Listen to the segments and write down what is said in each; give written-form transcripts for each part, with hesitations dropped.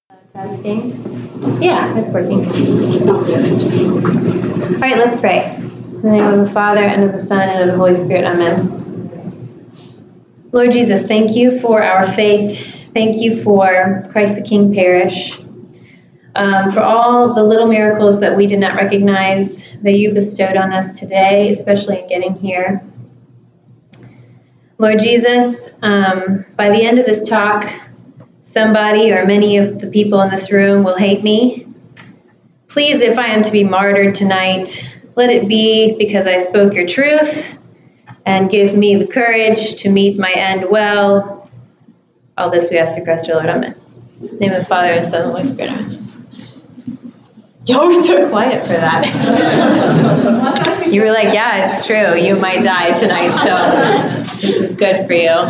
Testing. Yeah, it's working. All right, let's pray. In the name of the Father, and of the Son, and of the Holy Spirit. Amen. Lord Jesus, thank you for our faith. Thank you for Christ the King parish. For all the little miracles that we did not recognize that you bestowed on us today, especially in getting here. Lord Jesus, by the end of this talk, somebody or many of the people in this room will hate me. Please, if I am to be martyred tonight, let it be because I spoke your truth, and give me the courage to meet my end well. All this we ask through Christ our Lord. Amen. In the name of the Father, and the Son, and the Holy Spirit. Amen. Y'all were so quiet for that. You were like, yeah, it's true. You might die tonight, so this is good for you.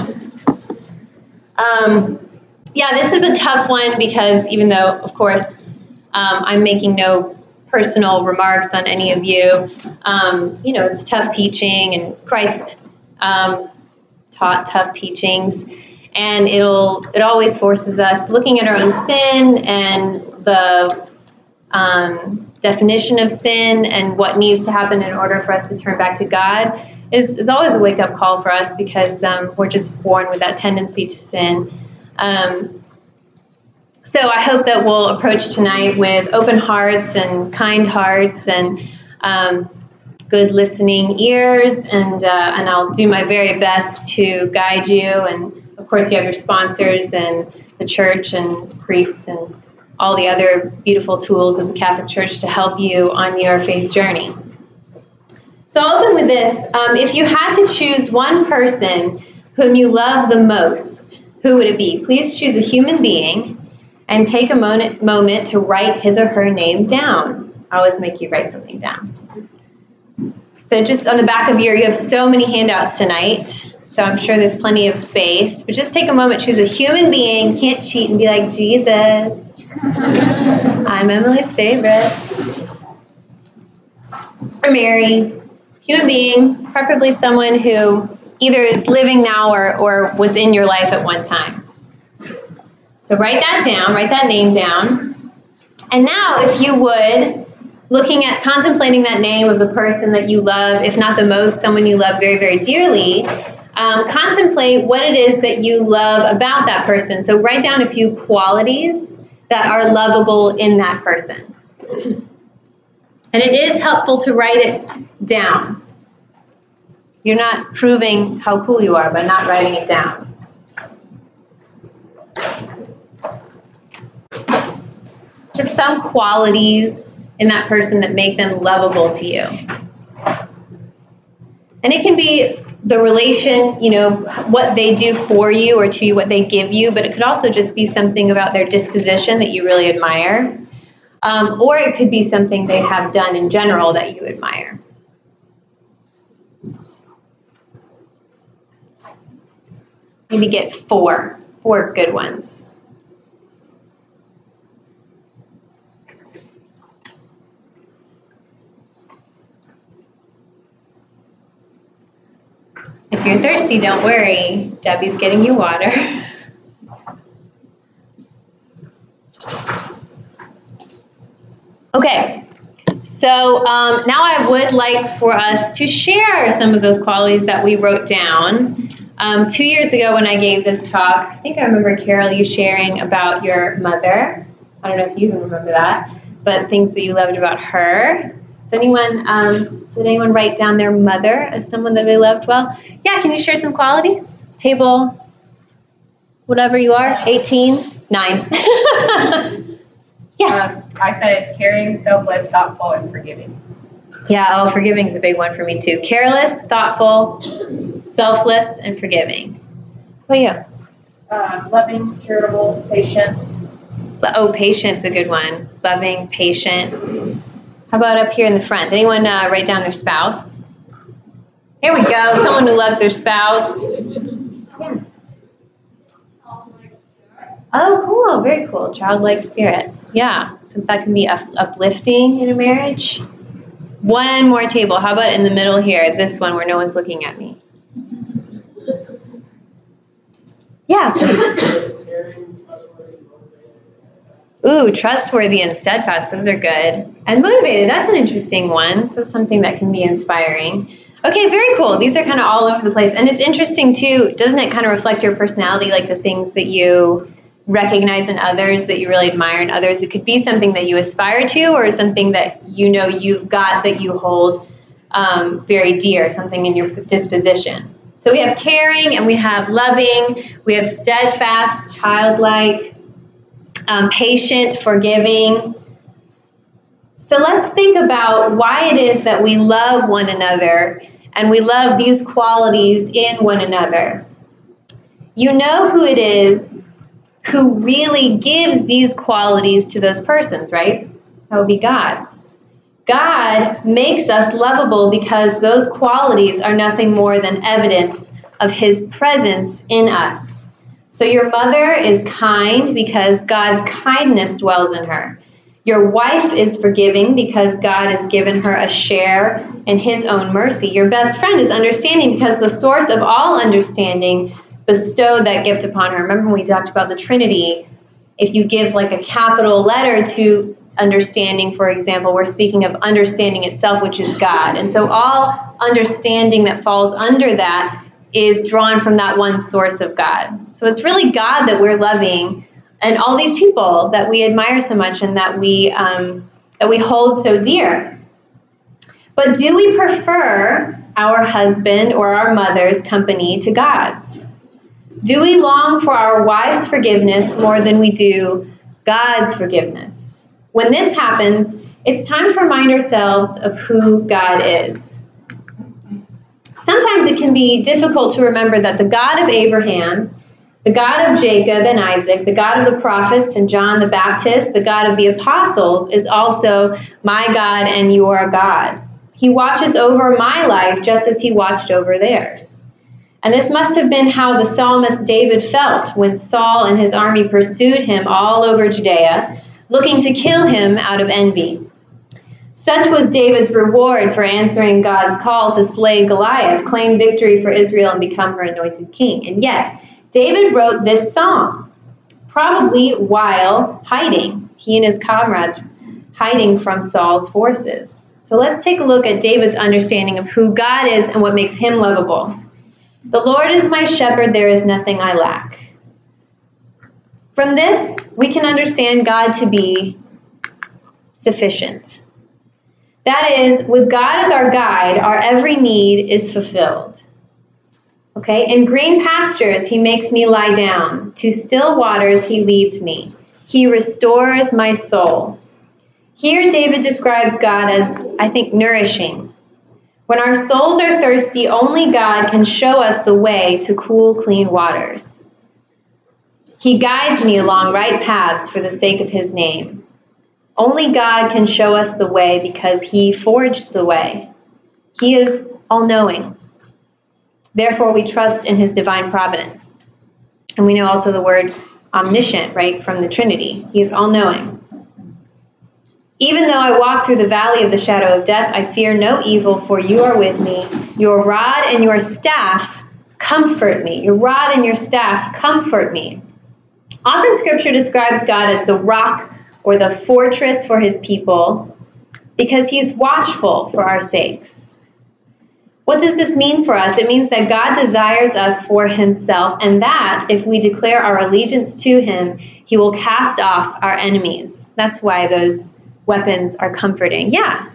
Yeah, this is a tough one because even though, of course, I'm making no personal remarks on any of you, it's tough teaching, and Christ taught tough teachings, and it always forces us looking at our own sin and the definition of sin and what needs to happen in order for us to turn back to God is always a wake-up call for us because we're just born with that tendency to sin. So I hope that we'll approach tonight with open hearts and kind hearts and good listening ears, and I'll do my very best to guide you. And of course, you have your sponsors and the church and priests and all the other beautiful tools of the Catholic Church to help you on your faith journey. So I'll open with this. If you had to choose one person whom you love the most, who would it be? Please choose a human being and take a moment to write his or her name down. I always make you write something down. So just on the back of you have so many handouts tonight, so I'm sure there's plenty of space. But just take a moment, choose a human being, can't cheat and be like, Jesus, I'm Emily's favorite. Or Mary, human being, preferably someone who either is living now or was in your life at one time. So write that down, write that name down. And now, if you would, contemplating that name of the person that you love, if not the most, someone you love very, very dearly, contemplate what it is that you love about that person. So write down a few qualities that are lovable in that person. And it is helpful to write it down. You're not proving how cool you are by not writing it down. Just some qualities in that person that make them lovable to you. And it can be the relation, what they do for you or to you, what they give you, but it could also just be something about their disposition that you really admire. Or it could be something they have done in general that you admire. Maybe get four good ones. If you're thirsty, don't worry. Debbie's getting you water. Okay, so now I would like for us to share some of those qualities that we wrote down. 2 years ago when I gave this talk, I think I remember, Carol, you sharing about your mother. I don't know if you even remember that, but things that you loved about her. Did anyone write down their mother as someone that they loved well? Yeah, can you share some qualities? Table, whatever you are, 18, 9. Yeah. I said caring, selfless, thoughtful, and forgiving. Yeah, forgiving is a big one for me too. Careless, thoughtful, selfless, and forgiving. What about you? Loving, charitable, patient. Oh, patient's a good one. Loving, patient. How about up here in the front? Did anyone write down their spouse? Here we go. Someone who loves their spouse. Yeah. Oh, cool. Very cool. Childlike spirit. Yeah. Since that can be uplifting in a marriage. One more table. How about in the middle here? This one where no one's looking at me. Yeah. Ooh, trustworthy and steadfast. Those are good. And motivated. That's an interesting one. That's something that can be inspiring. Okay, very cool. These are kind of all over the place. And it's interesting, too. Doesn't it kind of reflect your personality, like the things that you recognize in others, that you really admire in others? It could be something that you aspire to, or something that you know you've got that you hold very dear, something in your disposition. So we have caring, and we have loving. We have steadfast, childlike, patient, forgiving. So let's think about why it is that we love one another and we love these qualities in one another. You know who it is who really gives these qualities to those persons, right? That would be God. God makes us lovable because those qualities are nothing more than evidence of His presence in us. So your mother is kind because God's kindness dwells in her. Your wife is forgiving because God has given her a share in His own mercy. Your best friend is understanding because the source of all understanding bestowed that gift upon her. Remember when we talked about the Trinity? If you give like a capital letter to understanding, for example, we're speaking of understanding itself, which is God. And so all understanding that falls under that is drawn from that one source of God. So it's really God that we're loving, and all these people that we admire so much and that we hold so dear. But do we prefer our husband or our mother's company to God's? Do we long for our wife's forgiveness more than we do God's forgiveness? When this happens, it's time to remind ourselves of who God is. Sometimes it can be difficult to remember that the God of Abraham, the God of Jacob and Isaac, the God of the prophets and John the Baptist, the God of the apostles, is also my God and your God. He watches over my life just as He watched over theirs. And this must have been how the psalmist David felt when Saul and his army pursued him all over Judea, looking to kill him out of envy. Such was David's reward for answering God's call to slay Goliath, claim victory for Israel, and become her anointed king. And yet, David wrote this song, probably while hiding, he and his comrades hiding from Saul's forces. So let's take a look at David's understanding of who God is and what makes Him lovable. The Lord is my shepherd, there is nothing I lack. From this, we can understand God to be sufficient. That is, with God as our guide, our every need is fulfilled. Okay, in green pastures, He makes me lie down. To still waters, He leads me. He restores my soul. Here, David describes God as, I think, nourishing. When our souls are thirsty, only God can show us the way to cool, clean waters. He guides me along right paths for the sake of His name. Only God can show us the way because He forged the way. He is all-knowing. Therefore, we trust in His divine providence. And we know also the word omniscient, right, from the Trinity. He is all-knowing. Even though I walk through the valley of the shadow of death, I fear no evil, for You are with me. Your rod and Your staff comfort me. Your rod and Your staff comfort me. Often Scripture describes God as the rock or the fortress for His people because He's watchful for our sakes. What does this mean for us? It means that God desires us for Himself, and that if we declare our allegiance to Him, He will cast off our enemies. That's why those weapons are comforting. Yeah.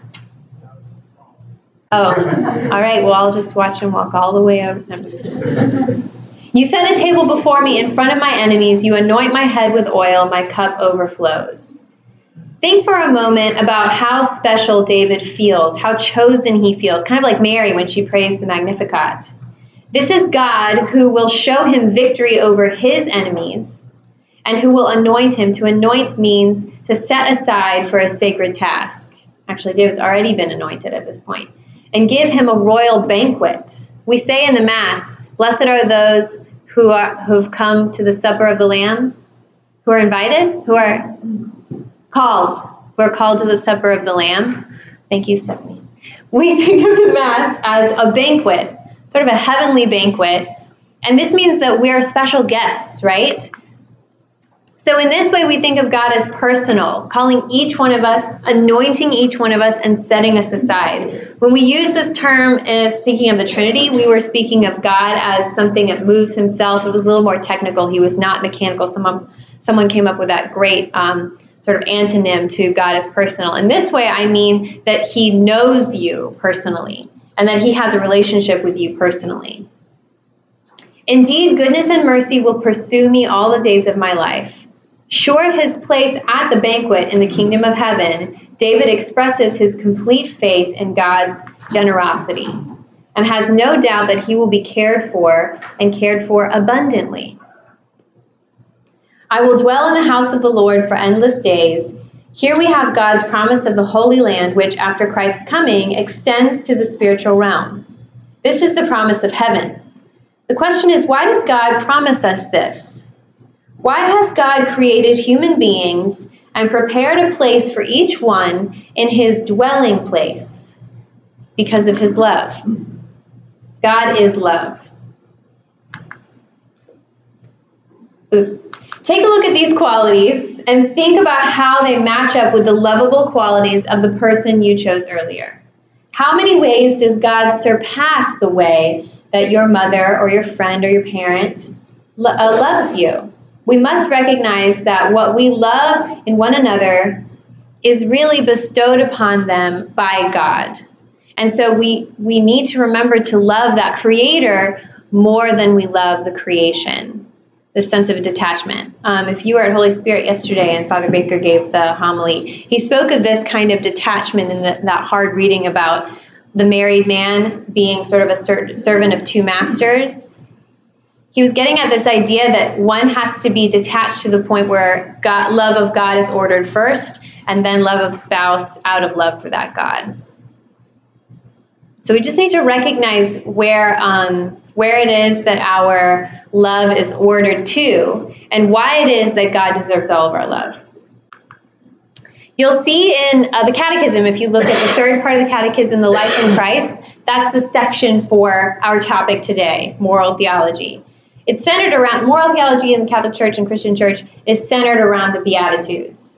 Oh, all right. Well, I'll just watch Him walk all the way over. No, I'm just kidding. You set a table before me in front of my enemies. You anoint my head with oil. My cup overflows. Think for a moment about how special David feels, how chosen he feels, kind of like Mary when she prays the Magnificat. This is God who will show him victory over his enemies and who will anoint him. To anoint means to set aside for a sacred task. Actually, David's already been anointed at this point. And give him a royal banquet. We say in the Mass, blessed are those who've come to the supper of the Lamb, who are invited, who are called. We're called to the supper of the Lamb. Thank you, Stephanie. We think of the Mass as a banquet, sort of a heavenly banquet. And this means that we're special guests, right? So in this way, we think of God as personal, calling each one of us, anointing each one of us, and setting us aside. When we use this term as speaking of the Trinity, we were speaking of God as something that moves himself. It was a little more technical. He was not mechanical. Someone came up with that great sort of antonym to God as personal. In this way, I mean that he knows you personally and that he has a relationship with you personally. Indeed, goodness and mercy will pursue me all the days of my life. Sure of his place at the banquet in the kingdom of heaven, David expresses his complete faith in God's generosity and has no doubt that he will be cared for and cared for abundantly. I will dwell in the house of the Lord for endless days. Here we have God's promise of the Holy Land, which after Christ's coming extends to the spiritual realm. This is the promise of heaven. The question is, why does God promise us this? Why has God created human beings and prepared a place for each one in his dwelling place? Because of his love. God is love. Oops. Take a look at these qualities and think about how they match up with the lovable qualities of the person you chose earlier. How many ways does God surpass the way that your mother or your friend or your parent loves you? We must recognize that what we love in one another is really bestowed upon them by God. And so we need to remember to love that Creator more than we love the creation, this sense of detachment. If you were at Holy Spirit yesterday and Father Baker gave the homily, he spoke of this kind of detachment in that hard reading about the married man being sort of a servant of two masters. He was getting at this idea that one has to be detached to the point where love of God is ordered first, and then love of spouse out of love for that God. So we just need to recognize where it is that our love is ordered to, and why it is that God deserves all of our love. You'll see in the Catechism, if you look at the third part of the Catechism, the Life in Christ, that's the section for our topic today, moral theology. It's centered around, moral theology in the Catholic Church and Christian Church is centered around the Beatitudes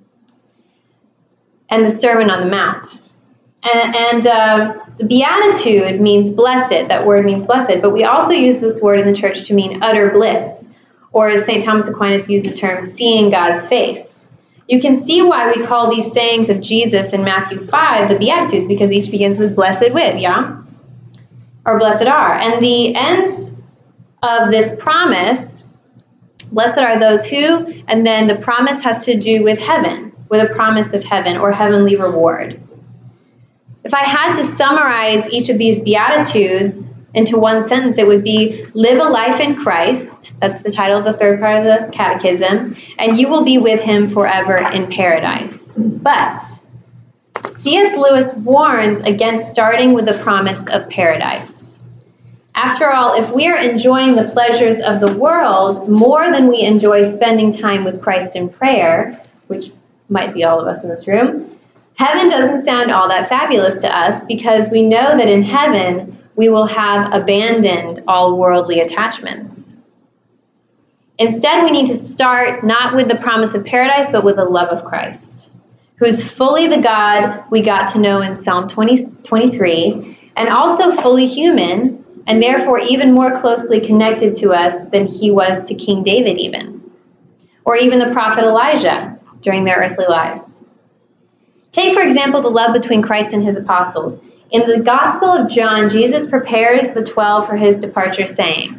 and the Sermon on the Mount. And the Beatitude means blessed. That word means blessed. But we also use this word in the church to mean utter bliss, or as St. Thomas Aquinas used the term, seeing God's face. You can see why we call these sayings of Jesus in Matthew 5 the Beatitudes, because each begins with blessed with, yeah? Or blessed are. And the ends of this promise, blessed are those who, and then the promise has to do with heaven, with a promise of heaven or heavenly reward. If I had to summarize each of these Beatitudes into one sentence, it would be, live a life in Christ, that's the title of the third part of the Catechism, and you will be with him forever in paradise. But C.S. Lewis warns against starting with the promise of paradise. After all, if we are enjoying the pleasures of the world more than we enjoy spending time with Christ in prayer, which might be all of us in this room, heaven doesn't sound all that fabulous to us, because we know that in heaven we will have abandoned all worldly attachments. Instead, we need to start not with the promise of paradise, but with the love of Christ, who's fully the God we got to know in Psalm 23, and also fully human, and therefore even more closely connected to us than he was to King David even, or even the prophet Elijah during their earthly lives. Take, for example, the love between Christ and his apostles. In the Gospel of John, Jesus prepares the 12 for his departure, saying,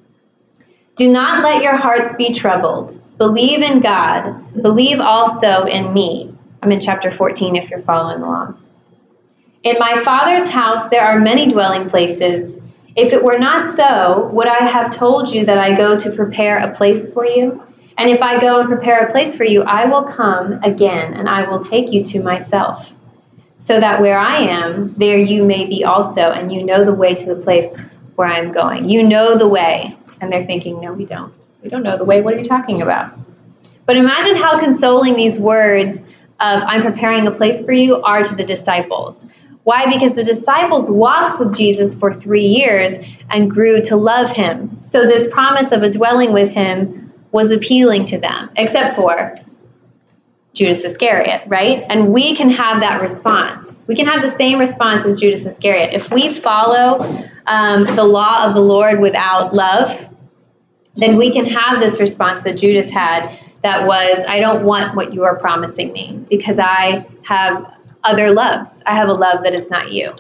"Do not let your hearts be troubled. Believe in God. Believe also in me." I'm in chapter 14 if you're following along. "In my Father's house there are many dwelling places. If it were not so, would I have told you that I go to prepare a place for you? And if I go and prepare a place for you, I will come again, and I will take you to myself, so that where I am, there you may be also, and you know the way to the place where I am going." You know the way. And they're thinking, no, we don't. We don't know the way. What are you talking about? But imagine how consoling these words of "I'm preparing a place for you" are to the disciples. Why? Because the disciples walked with Jesus for 3 years and grew to love him. So this promise of a dwelling with him was appealing to them, except for Judas Iscariot, right? And we can have that response. We can have the same response as Judas Iscariot. If we follow the law of the Lord without love, then we can have this response that Judas had, that was, I don't want what you are promising me because I have other loves. I have a love that is not you.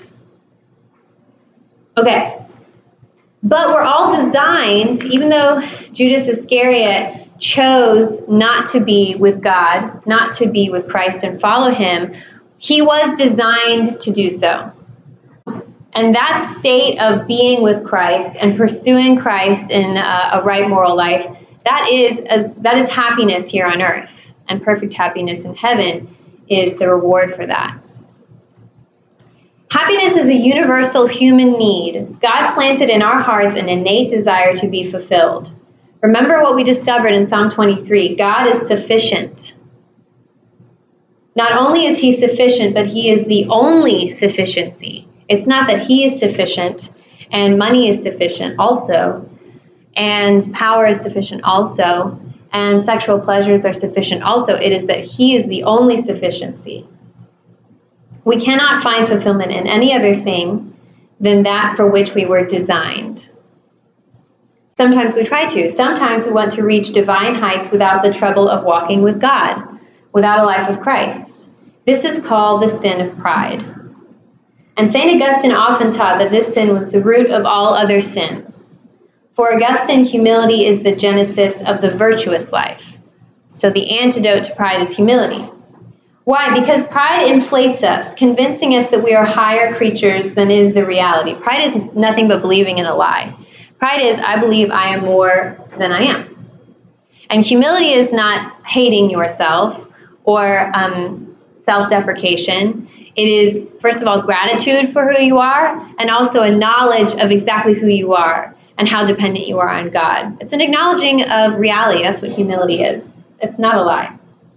Okay. But we're all designed, even though Judas Iscariot chose not to be with God, not to be with Christ and follow him, he was designed to do so. And that state of being with Christ and pursuing Christ in a right moral life, that is happiness here on earth. And perfect happiness in heaven is the reward for that. Happiness is a universal human need. God planted in our hearts an innate desire to be fulfilled. Remember what we discovered in Psalm 23. God is sufficient. Not only is he sufficient, but he is the only sufficiency. It's not that he is sufficient and money is sufficient also, and power is sufficient also, and sexual pleasures are sufficient also. It is that he is the only sufficiency. We cannot find fulfillment in any other thing than that for which we were designed. Sometimes we try to. Sometimes we want to reach divine heights without the trouble of walking with God, without a life of Christ. This is called the sin of pride. And St. Augustine often taught that this sin was the root of all other sins. For Augustine, humility is the genesis of the virtuous life. So the antidote to pride is humility. Why? Because pride inflates us, convincing us that we are higher creatures than is the reality. Pride is nothing but believing in a lie. Pride is, I believe I am more than I am. And humility is not hating yourself or self-deprecation. It is, first of all, gratitude for who you are, and also a knowledge of exactly who you are and how dependent you are on God. It's an acknowledging of reality. That's what humility is. It's not a lie.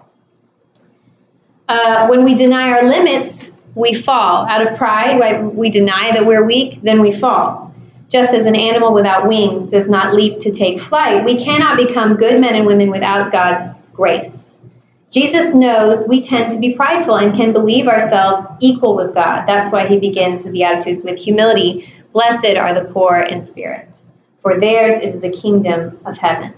When we deny our limits, we fall. Out of pride, right? We deny that we're weak, then we fall. Just as an animal without wings does not leap to take flight, we cannot become good men and women without God's grace. Jesus knows we tend to be prideful and can believe ourselves equal with God. That's why he begins the Beatitudes with humility. Blessed are the poor in spirit, for theirs is the kingdom of heaven.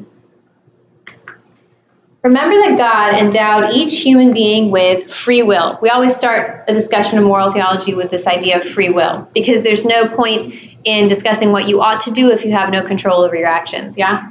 Remember that God endowed each human being with free will. We always start a discussion of moral theology with this idea of free will, because there's no point in discussing what you ought to do if you have no control over your actions, yeah?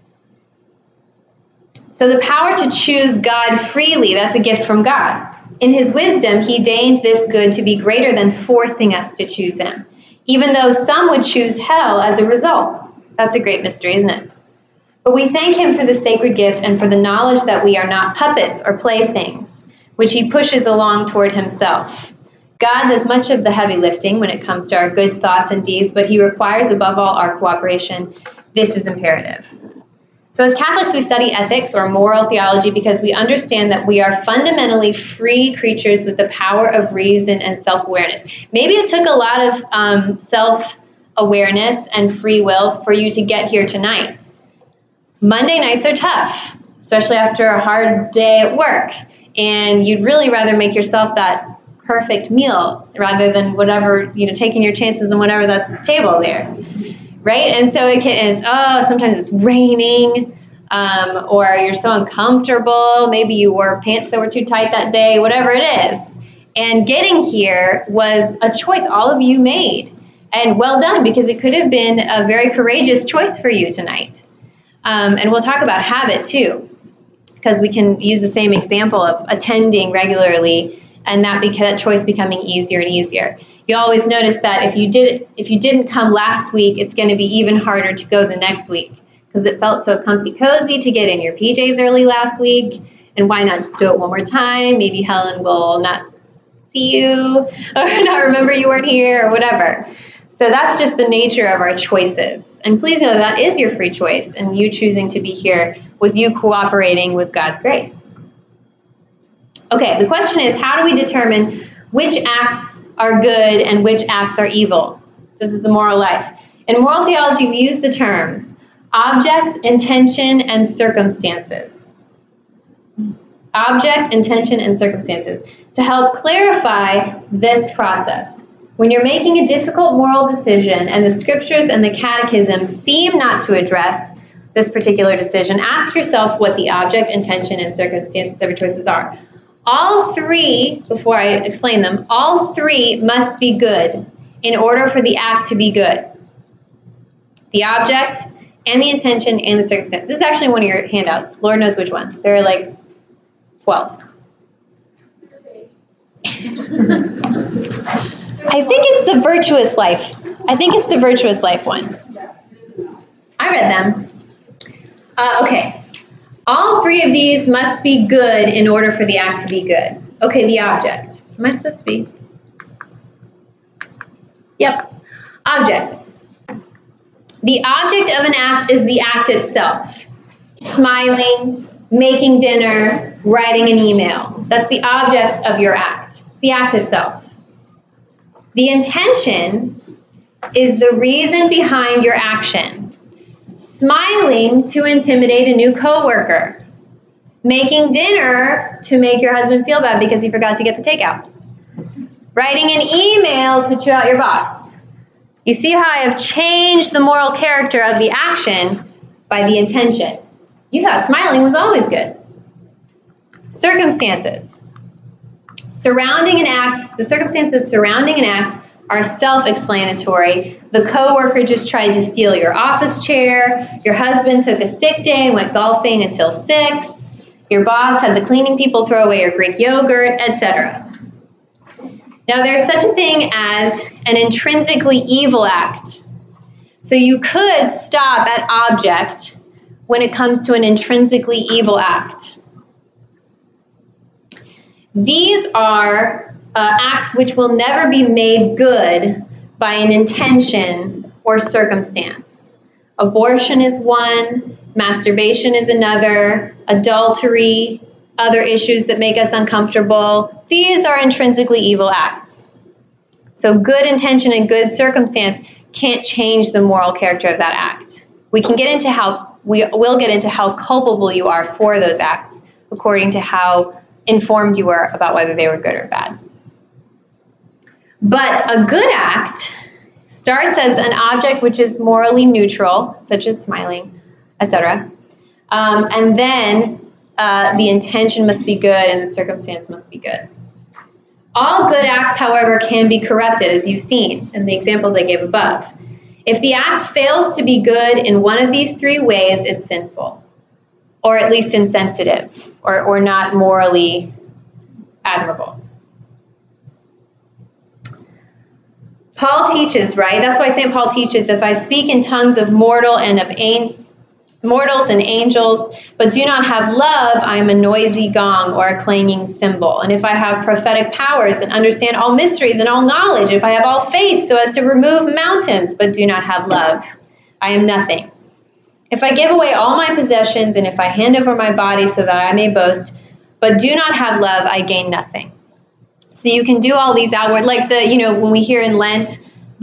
So the power to choose God freely, that's a gift from God. In his wisdom, he deigned this good to be greater than forcing us to choose him, even though some would choose hell as a result. That's a great mystery, isn't it? But we thank him for the sacred gift and for the knowledge that we are not puppets or playthings, which he pushes along toward himself. God does much of the heavy lifting when it comes to our good thoughts and deeds, but he requires above all our cooperation. This is imperative. So as Catholics, we study ethics or moral theology because we understand that we are fundamentally free creatures with the power of reason and self-awareness. Maybe it took a lot of self-awareness and free will for you to get here tonight. Monday nights are tough, especially after a hard day at work, and you'd really rather make yourself that perfect meal rather than whatever, taking your chances on whatever that's the table there, right? And so sometimes it's raining, or you're so uncomfortable, maybe you wore pants that were too tight that day, whatever it is. And getting here was a choice all of you made, and well done, because it could have been a very courageous choice for you tonight. And we'll talk about habit too, because we can use the same example of attending regularly and that choice becoming easier and easier. You always notice that if you didn't come last week, it's going to be even harder to go the next week because it felt so comfy cozy to get in your PJs early last week. And why not just do it one more time? Maybe Helen will not see you or not remember you weren't here or whatever. So that's just the nature of our choices. And please know that is your free choice, and you choosing to be here was you cooperating with God's grace. Okay, the question is, how do we determine which acts are good and which acts are evil? This is the moral life. In moral theology, we use the terms Object, intention, and circumstances. Object, intention, and circumstances. To help clarify this process. When you're making a difficult moral decision and the scriptures and the catechism seem not to address this particular decision, ask yourself what the object, intention, and circumstances of your choices are. All three, before I explain them, all three must be good in order for the act to be good. The object and the intention and the circumstance. This is actually one of your handouts. Lord knows which one. There are like 12. I think it's the virtuous life. I think it's the virtuous life one. I read them. Okay. All three of these must be good in order for the act to be good. Okay, the object. Am I supposed to be? Yep. Object. The object of an act is the act itself. Smiling, making dinner, writing an email. That's the object of your act. It's the act itself. The intention is the reason behind your action. Smiling to intimidate a new coworker. Making dinner to make your husband feel bad because he forgot to get the takeout. Writing an email to chew out your boss. You see how I have changed the moral character of the action by the intention. You thought smiling was always good. Circumstances. Surrounding an act, the circumstances surrounding an act are self-explanatory. The coworker just tried to steal your office chair. Your husband took a sick day and went golfing until 6. Your boss had the cleaning people throw away your Greek yogurt, etc. Now, there's such a thing as an intrinsically evil act. So you could stop at object when it comes to an intrinsically evil act. These are acts which will never be made good by an intention or circumstance. Abortion is one, masturbation is another, adultery, other issues that make us uncomfortable. These are intrinsically evil acts. So good intention and good circumstance can't change the moral character of that act. We will get into how culpable you are for those acts according to how informed you were about whether they were good or bad. But a good act starts as an object which is morally neutral, such as smiling, etc. And then the intention must be good and the circumstance must be good. All good acts, however, can be corrupted, as you've seen in the examples I gave above. If the act fails to be good in one of these three ways, it's sinful, or at least insensitive, or not morally admirable. Paul teaches, right? That's why St. Paul teaches, if I speak in tongues of mortals and angels, but do not have love, I am a noisy gong or a clanging cymbal. And if I have prophetic powers and understand all mysteries and all knowledge, if I have all faith so as to remove mountains, but do not have love, I am nothing. If I give away all my possessions and if I hand over my body so that I may boast, but do not have love, I gain nothing. So you can do all these outward, like when we hear in Lent,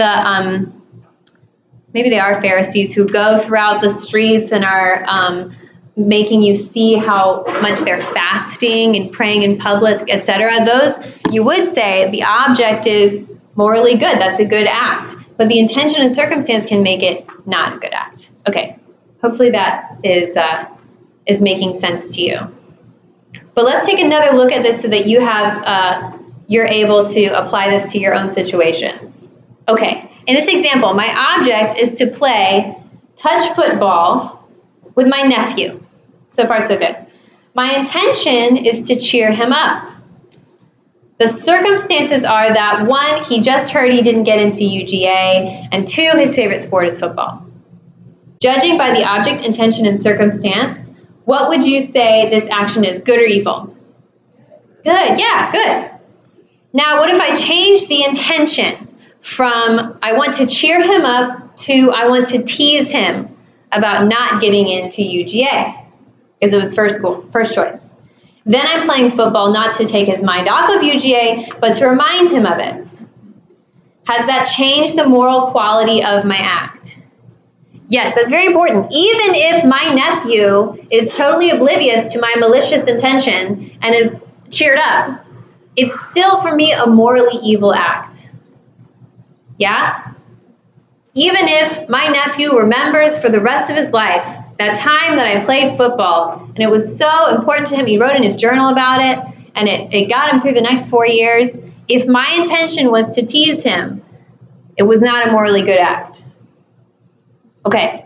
maybe they are Pharisees who go throughout the streets and are making you see how much they're fasting and praying in public, etc. Those, you would say, the object is morally good. That's a good act. But the intention and circumstance can make it not a good act. Okay, hopefully that is making sense to you. But let's take another look at this so that you're able to apply this to your own situations. Okay, in this example, my object is to play touch football with my nephew. So far, so good. My intention is to cheer him up. The circumstances are that 1, he just heard he didn't get into UGA, and 2, his favorite sport is football. Judging by the object, intention, and circumstance, what would you say this action is, good or evil? Good, yeah, good. Now, what if I change the intention from I want to cheer him up to I want to tease him about not getting into UGA because it was first choice. Then I'm playing football not to take his mind off of UGA, but to remind him of it. Has that changed the moral quality of my act? Yes, that's very important. Even if my nephew is totally oblivious to my malicious intention and is cheered up, it's still for me a morally evil act. Yeah? Even if my nephew remembers for the rest of his life that time that I played football and it was so important to him, he wrote in his journal about it and it got him through the next 4 years, if my intention was to tease him, it was not a morally good act. Okay.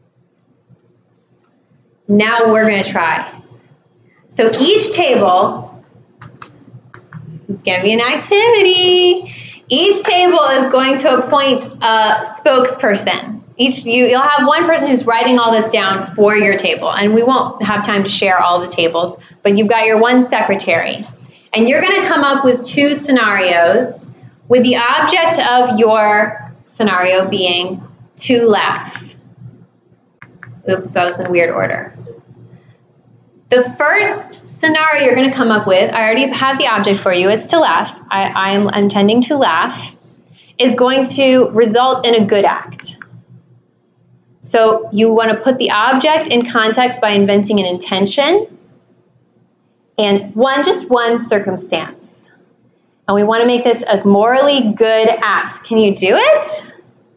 Now we're going to try. So each table is going to be an activity. Each table is going to appoint a spokesperson. You'll have one person who's writing all this down for your table, and we won't have time to share all the tables, but you've got your one secretary. And you're going to come up with 2 scenarios with the object of your scenario being to laugh. Oops, that was in weird order. The first scenario you're going to come up with, I already have the object for you, it's to laugh. I am intending to laugh, is going to result in a good act. So you want to put the object in context by inventing an intention and just one circumstance. And we want to make this a morally good act. Can you do it?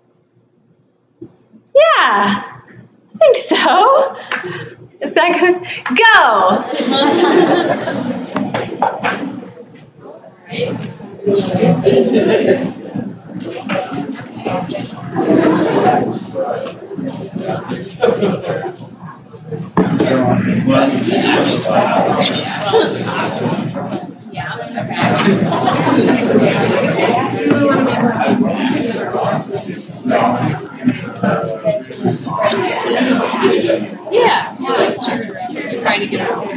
Yeah, I think so. Is that good? Go! Yeah, trying to get over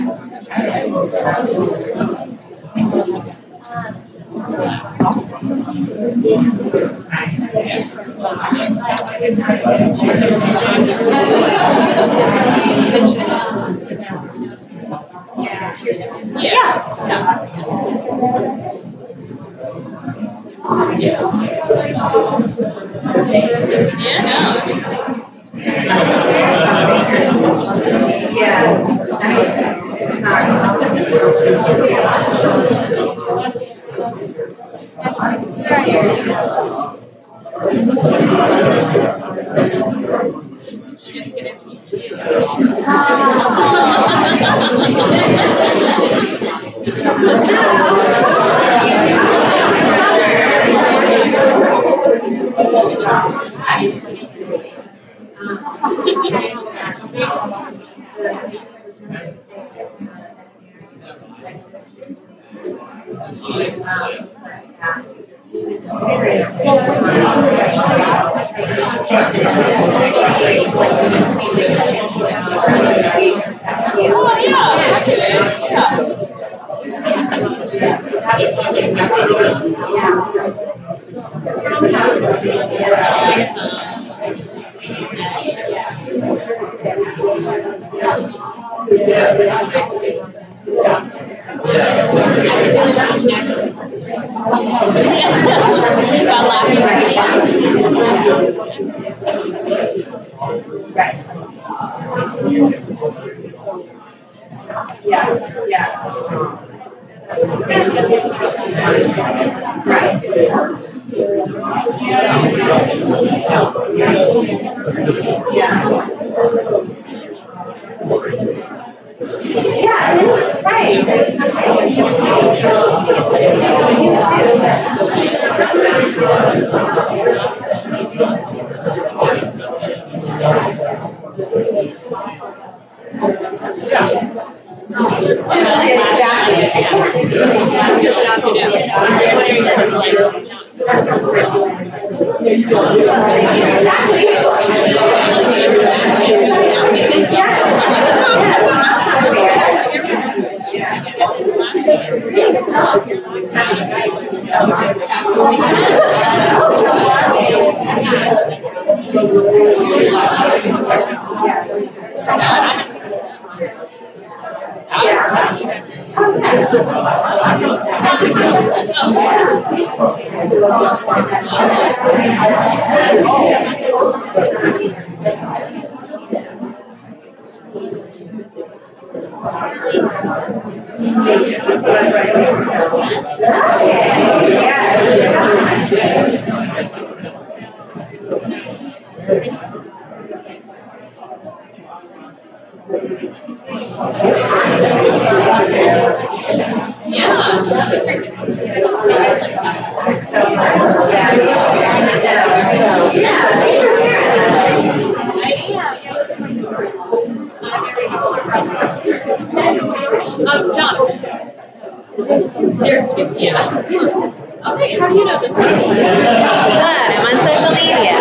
Jonathan. There's two. Yeah. Okay. How do you know this? Good. I'm on social media.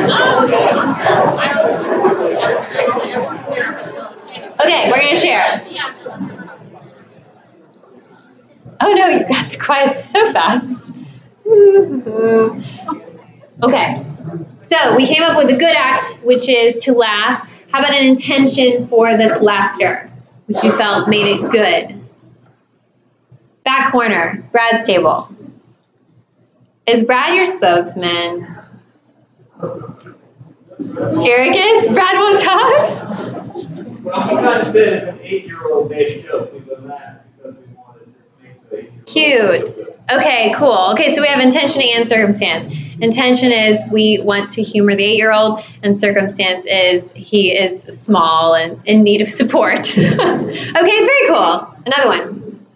Okay, we're gonna share. Oh no, you got quiet so fast. Okay, so we came up with a good act, which is to laugh. How about an intention for this laughter, which you felt made it good? Back corner, Brad's table. Is Brad your spokesman? Eric is? Brad won't talk? Well, we kind of said an 8-year-old made a joke. We done that because we wanted to make the 8-year-old. Cute. Okay, cool. Okay, so we have intention and circumstance. Intention is we want to humor the 8-year-old, and circumstance is he is small and in need of support. Okay, very cool. Another one.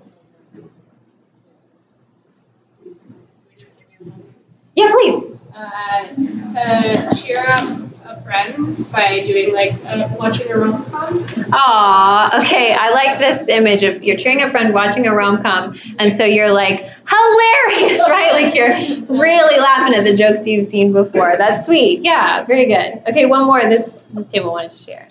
Yeah, please. To cheer up a friend by doing watching a rom-com. Aw, okay. I like this image of you're cheering a friend watching a rom-com, and so you're like, hilarious, right? Like you're really laughing at the jokes you've seen before. That's sweet. Yeah, very good. Okay, one more. This table wanted to share.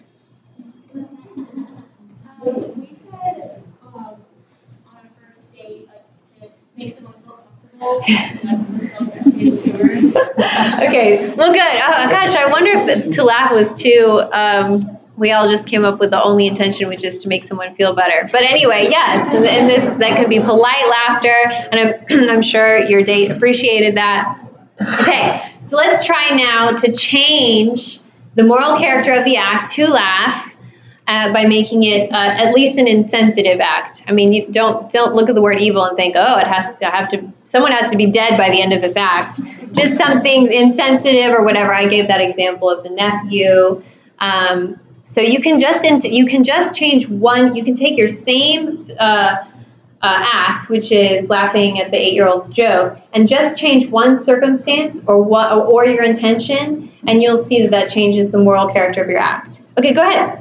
We said on a first date, to make someone feel comfortable. Okay, well, good. Oh, gosh, I wonder if to laugh was too. We all just came up with the only intention, which is to make someone feel better. But anyway, yes, and this that could be polite laughter, and I'm sure your date appreciated that. Okay, so let's try now to change the moral character of the act to laugh. By making it at least an insensitive act. I mean, you don't look at the word evil and think, oh, someone has to be dead by the end of this act. Just something insensitive or whatever. I gave that example of the nephew. So you can just change one. You can take your same act, which is laughing at the 8-year-old's joke, and just change one circumstance or your intention, and you'll see that changes the moral character of your act. Okay, go ahead.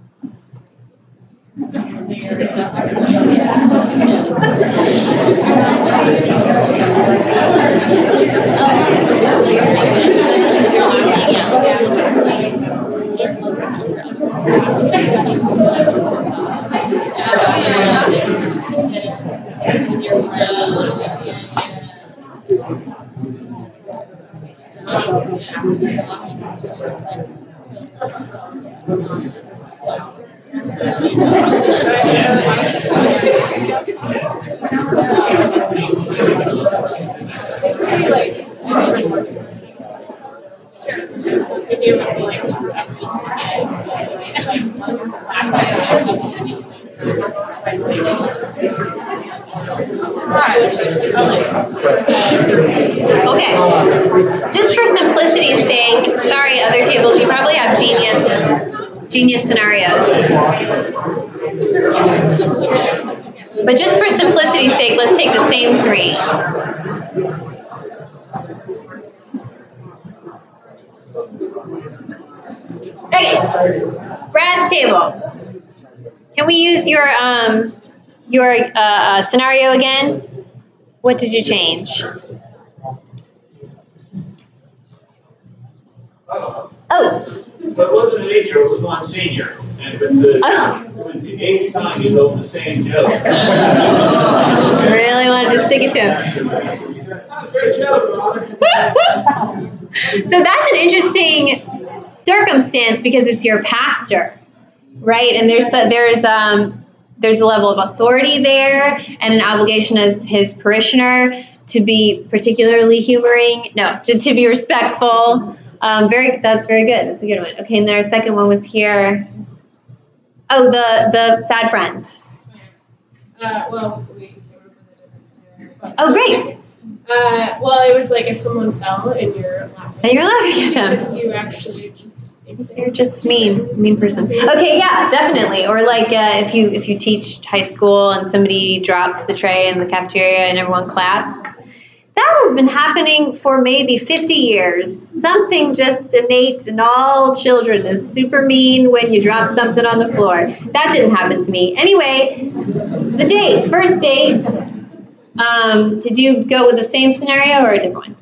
Okay, just for simplicity's sake, sorry other tables, you probably have genius scenarios. But just for simplicity's sake, let's take the same three. Okay, Brad's table. Can we use your scenario again? What did you change? Oh. But it wasn't an 8-year-old, it was one senior. And it was the 8th time you told the same joke. Really wanted to stick it to him. Great joke, Robert. So that's an interesting circumstance because it's your pastor, right? And there's a level of authority there and an obligation as his parishioner to be particularly humoring, to be respectful. That's very good. That's a good one. Okay, and then our second one was here. Oh, the sad friend. Well, we came up with a different scenario. But, Oh, great. Well, it was like if someone fell and you're laughing. And you're laughing at them. Because you actually just. You're just mean person. Okay, yeah, definitely. Or like if you teach high school and somebody drops the tray in the cafeteria and everyone claps. That has been happening for maybe 50 years. Something just innate in all children is super mean when you drop something on the floor. That didn't happen to me. Anyway, the dates, first dates. Did you go with the same scenario or a different one?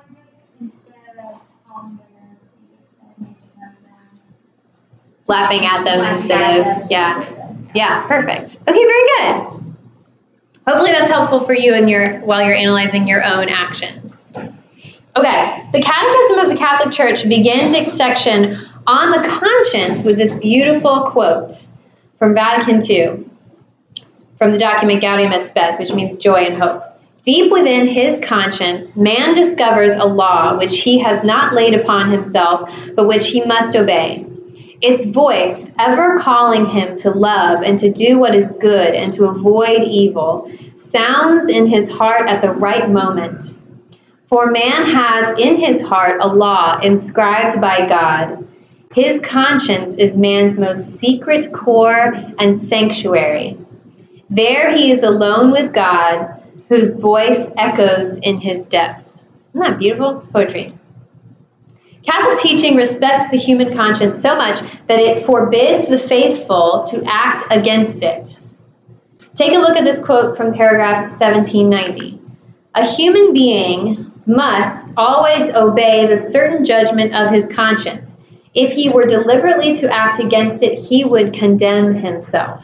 Laughing at them instead of, yeah, perfect. Okay, very good. Hopefully that's helpful for you while you're analyzing your own actions. Okay, the Catechism of the Catholic Church begins its section on the conscience with this beautiful quote from Vatican II, from the document Gaudium et Spes, which means joy and hope. Deep within his conscience, man discovers a law which he has not laid upon himself, but which he must obey. Its voice, ever calling him to love and to do what is good and to avoid evil, sounds in his heart at the right moment. For man has in his heart a law inscribed by God. His conscience is man's most secret core and sanctuary. There he is alone with God, whose voice echoes in his depths. Isn't that beautiful? It's poetry. Catholic teaching respects the human conscience so much that it forbids the faithful to act against it. Take a look at this quote from paragraph 1790. A human being must always obey the certain judgment of his conscience. If he were deliberately to act against it, he would condemn himself.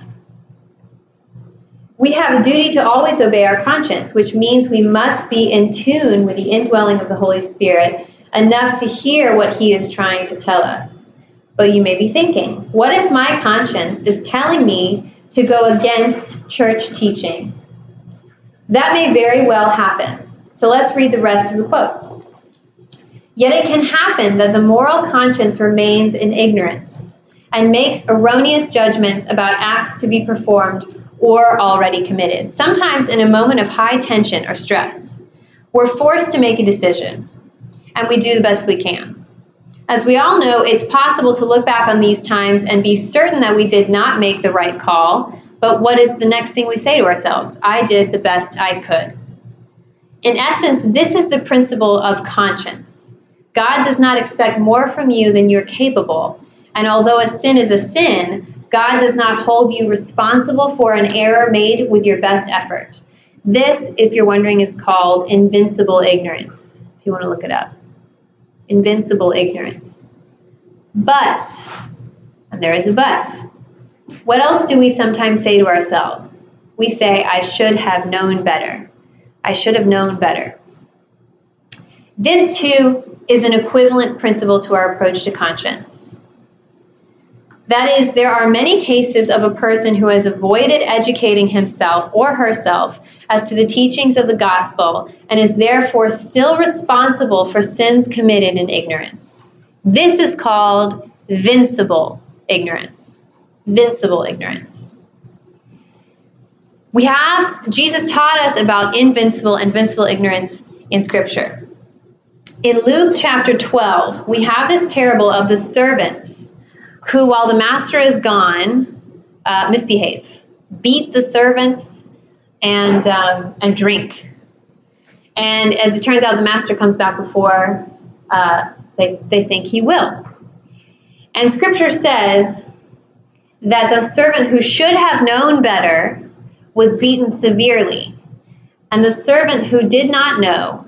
We have a duty to always obey our conscience, which means we must be in tune with the indwelling of the Holy Spirit enough to hear what he is trying to tell us. But you may be thinking, what if my conscience is telling me to go against church teaching? That may very well happen. So let's read the rest of the quote. Yet it can happen that the moral conscience remains in ignorance and makes erroneous judgments about acts to be performed or already committed. Sometimes in a moment of high tension or stress, we're forced to make a decision. And we do the best we can. As we all know, it's possible to look back on these times and be certain that we did not make the right call, but what is the next thing we say to ourselves? I did the best I could. In essence, this is the principle of conscience. God does not expect more from you than you're capable, and although a sin is a sin, God does not hold you responsible for an error made with your best effort. This, if you're wondering, is called invincible ignorance, if you want to look it up. Invincible ignorance. But, and there is a but, what else do we sometimes say to ourselves? We say, I should have known better. I should have known better. This, too, is an equivalent principle to our approach to conscience. That is, there are many cases of a person who has avoided educating himself or herself as to the teachings of the gospel and is therefore still responsible for sins committed in ignorance. This is called vincible ignorance. Vincible ignorance. Jesus taught us about invincible and vincible ignorance in Scripture. In Luke chapter 12, we have this parable of the servants who, while the master is gone, misbehave, beat the servants, and drink. And as it turns out, the master comes back before they think he will. And Scripture says that the servant who should have known better was beaten severely, and the servant who did not know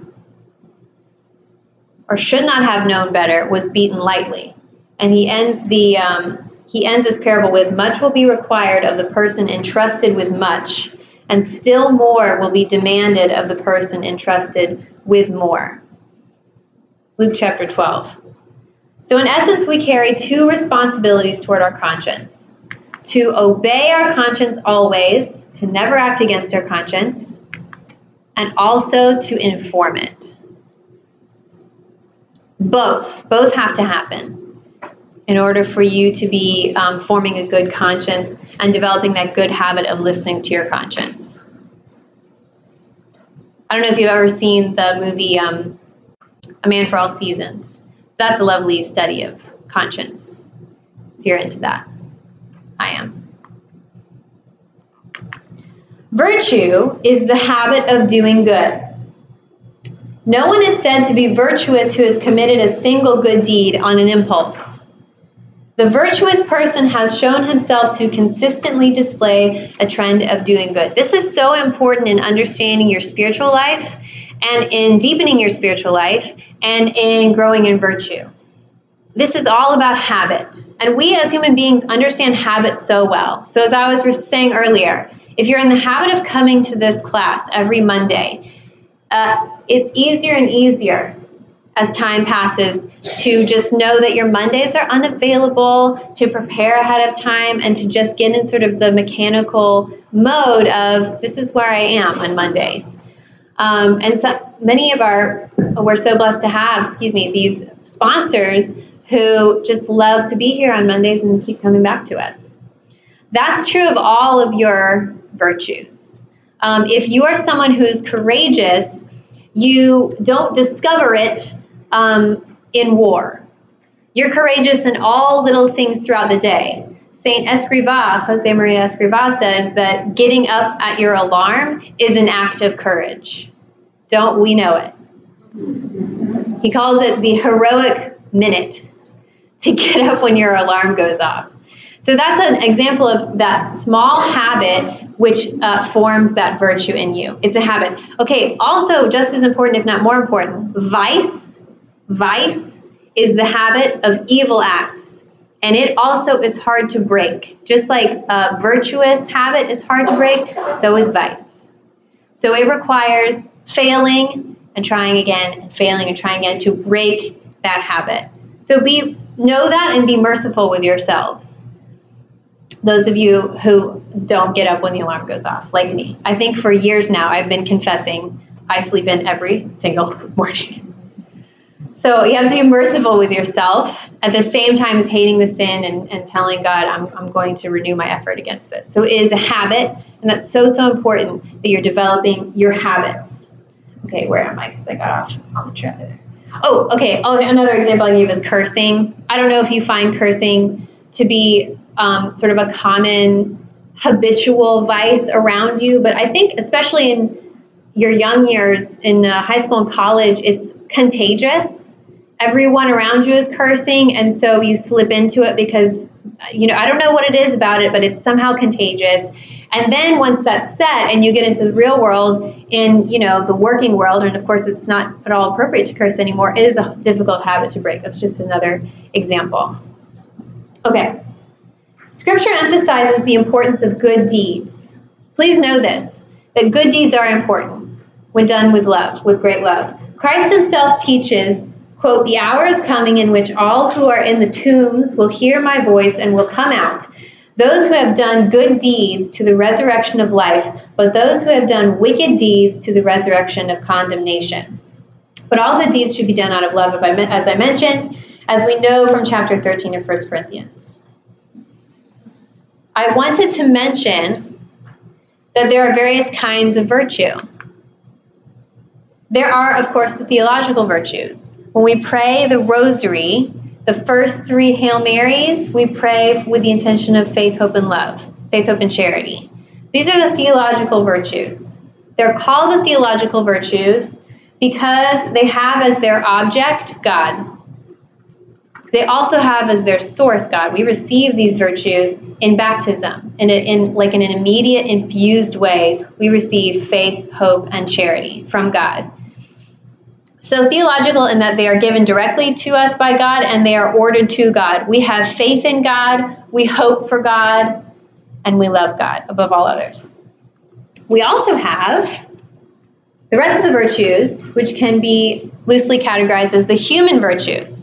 or should not have known better was beaten lightly. And he ends this parable with, much will be required of the person entrusted with much, and still more will be demanded of the person entrusted with more. Luke chapter 12. So in essence, we carry two responsibilities toward our conscience. To obey our conscience always, to never act against our conscience, and also to inform it. Both have to happen in order for you to be forming a good conscience and developing that good habit of listening to your conscience. I don't know if you've ever seen the movie A Man for All Seasons. That's a lovely study of conscience, if you're into that. I am. Virtue is the habit of doing good. No one is said to be virtuous who has committed a single good deed on an impulse. The virtuous person has shown himself to consistently display a trend of doing good. This is so important in understanding your spiritual life and in deepening your spiritual life and in growing in virtue. This is all about habit. And we as human beings understand habit so well. So as I was saying earlier, if you're in the habit of coming to this class every Monday, it's easier and easier as time passes to just know that your Mondays are unavailable, to prepare ahead of time, and to just get in sort of the mechanical mode of this is where I am on Mondays. And so many of we're so blessed to have, these sponsors who just love to be here on Mondays and keep coming back to us. That's true of all of your virtues. If you are someone who's courageous, you don't discover it in war. You're courageous in all little things throughout the day. Saint Escrivá, Jose Maria Escrivá, says that getting up at your alarm is an act of courage. Don't we know it? He calls it the heroic minute, to get up when your alarm goes off. So that's an example of that small habit which forms that virtue in you. It's a habit. Okay, also just as important, if not more important, vice. Vice is the habit of evil acts. And it also is hard to break. Just like a virtuous habit is hard to break, so is vice. So it requires failing and trying again, and failing and trying again to break that habit. So know that and be merciful with yourselves. Those of you who don't get up when the alarm goes off, like me. I think for years now I've been confessing I sleep in every single morning. So you have to be merciful with yourself at the same time as hating the sin and telling God, I'm going to renew my effort against this. So it is a habit, and that's so important that you're developing your habits. Okay, where am I? Because I got off on the track there. Oh, okay. Another example I gave is cursing. I don't know if you find cursing to be sort of a common habitual vice around you, but I think especially in your young years in high school and college, it's contagious. Everyone around you is cursing, and so you slip into it because, I don't know what it is about it, but it's somehow contagious. And then once that's set and you get into the real world, in, the working world, and of course it's not at all appropriate to curse anymore, it is a difficult habit to break. That's just another example. Okay. Scripture emphasizes the importance of good deeds. Please know this, that good deeds are important when done with love, with great love. Christ himself teaches, quote, "The hour is coming in which all who are in the tombs will hear my voice and will come out. Those who have done good deeds to the resurrection of life, but those who have done wicked deeds to the resurrection of condemnation." But all good deeds should be done out of love, as I mentioned, as we know from chapter 13 of 1 Corinthians. I wanted to mention that there are various kinds of virtue. There are, of course, the theological virtues. When we pray the rosary, the first 3 Hail Marys, we pray with the intention of faith, hope, and love, faith, hope, and charity. These are the theological virtues. They're called the theological virtues because they have as their object God. They also have as their source God. We receive these virtues in baptism, in an immediate infused way. We receive faith, hope, and charity from God. So theological in that they are given directly to us by God and they are ordered to God. We have faith in God, we hope for God, and we love God above all others. We also have the rest of the virtues, which can be loosely categorized as the human virtues.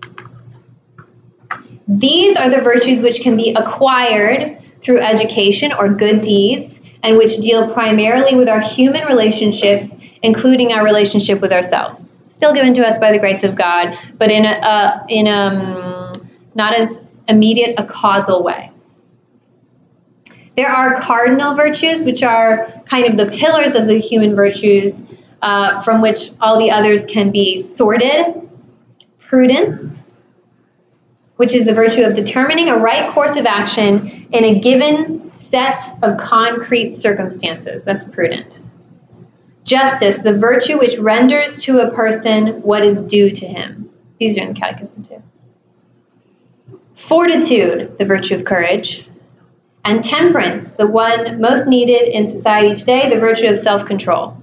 These are the virtues which can be acquired through education or good deeds, and which deal primarily with our human relationships, including our relationship with ourselves. still given to us by the grace of God, but in a not as immediate a causal way. There are cardinal virtues, which are kind of the pillars of the human virtues, from which all the others can be sorted. Prudence, which is the virtue of determining a right course of action in a given set of concrete circumstances. That's prudent. Justice, the virtue which renders to a person what is due to him. These are in the Catechism too. Fortitude, the virtue of courage. And temperance, the one most needed in society today, the virtue of self-control.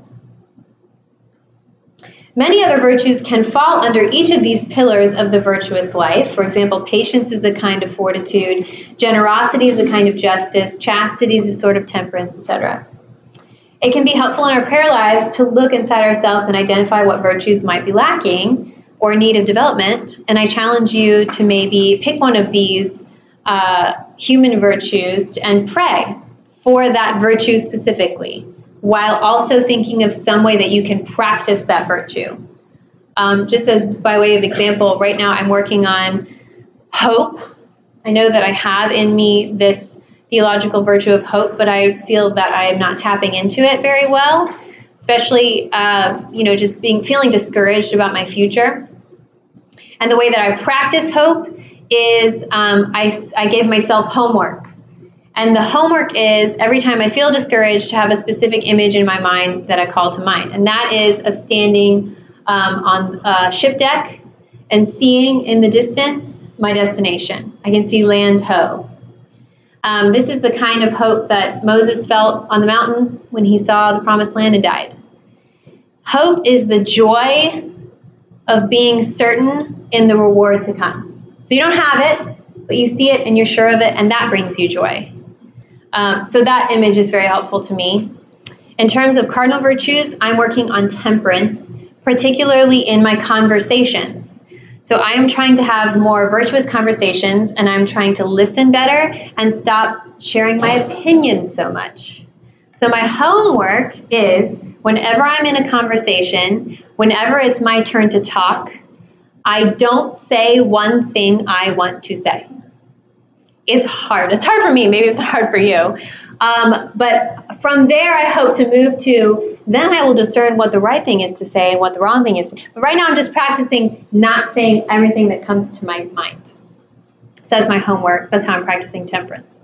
Many other virtues can fall under each of these pillars of the virtuous life. For example, patience is a kind of fortitude, generosity is a kind of justice, chastity is a sort of temperance, etc. It can be helpful in our prayer lives to look inside ourselves and identify what virtues might be lacking or in need of development. And I challenge you to maybe pick one of these human virtues and pray for that virtue specifically, while also thinking of some way that you can practice that virtue. Just as by way of example, right now I'm working on hope. I know that I have in me this theological virtue of hope, but I feel that I am not tapping into it very well, especially just feeling discouraged about my future. And the way that I practice hope is I gave myself homework. And the homework is every time I feel discouraged to have a specific image in my mind that I call to mind. And that is of standing on a ship deck and seeing in the distance my destination. I can see land ho. This is the kind of hope that Moses felt on the mountain when he saw the promised land and died. Hope is the joy of being certain in the reward to come. So you don't have it, but you see it and you're sure of it, and that brings you joy. So that image is very helpful to me. In terms of cardinal virtues, I'm working on temperance, particularly in my conversations. So I am trying to have more virtuous conversations, and I'm trying to listen better and stop sharing my opinions so much. So my homework is whenever I'm in a conversation, whenever it's my turn to talk, I don't say one thing I want to say. It's hard. It's hard for me. Maybe it's hard for you. But from there, I hope to move to, then I will discern what the right thing is to say and what the wrong thing is. But right now, I'm just practicing not saying everything that comes to my mind. So that's my homework. That's how I'm practicing temperance.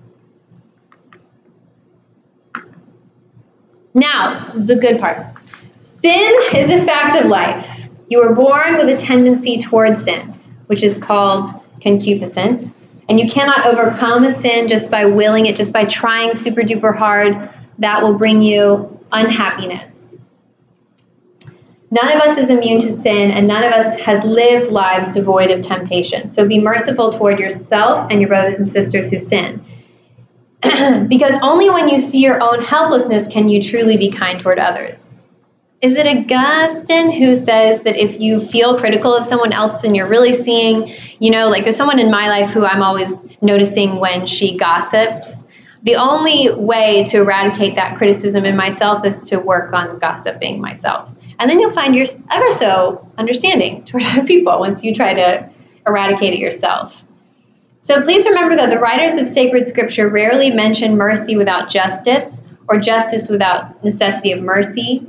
Now, the good part. Sin is a fact of life. You were born with a tendency towards sin, which is called concupiscence. And you cannot overcome a sin just by willing it, just by trying super duper hard. That will bring you unhappiness. None of us is immune to sin, and none of us has lived lives devoid of temptation. So be merciful toward yourself and your brothers and sisters who sin. Because only when you see your own helplessness can you truly be kind toward others. Is it Augustine who says that if you feel critical of someone else and you're really seeing, like there's someone in my life who I'm always noticing when she gossips. The only way to eradicate that criticism in myself is to work on gossiping myself. And then you'll find you're ever so understanding toward other people once you try to eradicate it yourself. So please remember that the writers of sacred scripture rarely mention mercy without justice or justice without necessity of mercy.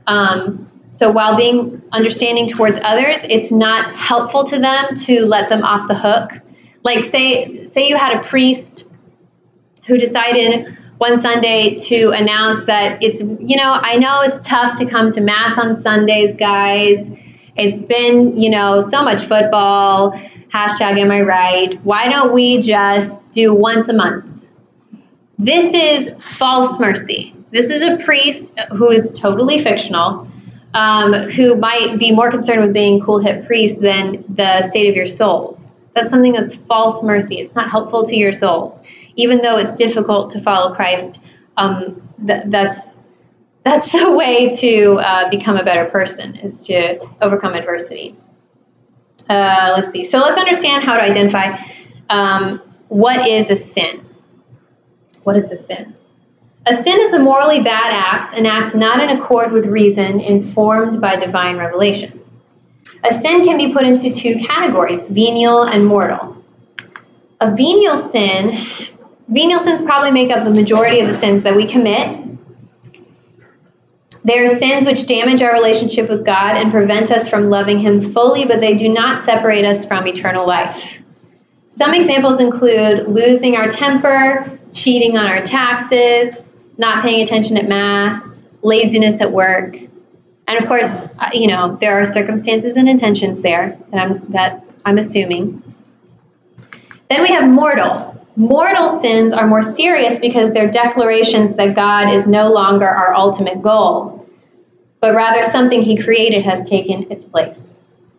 So while being understanding towards others, it's not helpful to them to let them off the hook. Like say you had a priest who decided one Sunday to announce that it's, I know it's tough to come to Mass on Sundays, guys. It's been, so much football, #am I right? Why don't we just do once a month? This is false mercy. This is a priest who is totally fictional, who might be more concerned with being cool hip priest than the state of your souls. That's something that's false mercy. It's not helpful to your souls. Even though it's difficult to follow Christ, that's the way to become a better person, is to overcome adversity. Let's see. So let's understand how to identify what is a sin. What is a sin? A sin is a morally bad act, an act not in accord with reason, informed by divine revelation. A sin can be put into two categories, venial and mortal. A venial sins probably make up the majority of the sins that we commit. They are sins which damage our relationship with God and prevent us from loving Him fully, but they do not separate us from eternal life. Some examples include losing our temper, cheating on our taxes, not paying attention at Mass, laziness at work. And of course, there are circumstances and intentions there that I'm assuming. Then we have mortal. Mortal sins are more serious because they're declarations that God is no longer our ultimate goal, but rather something He created has taken His place.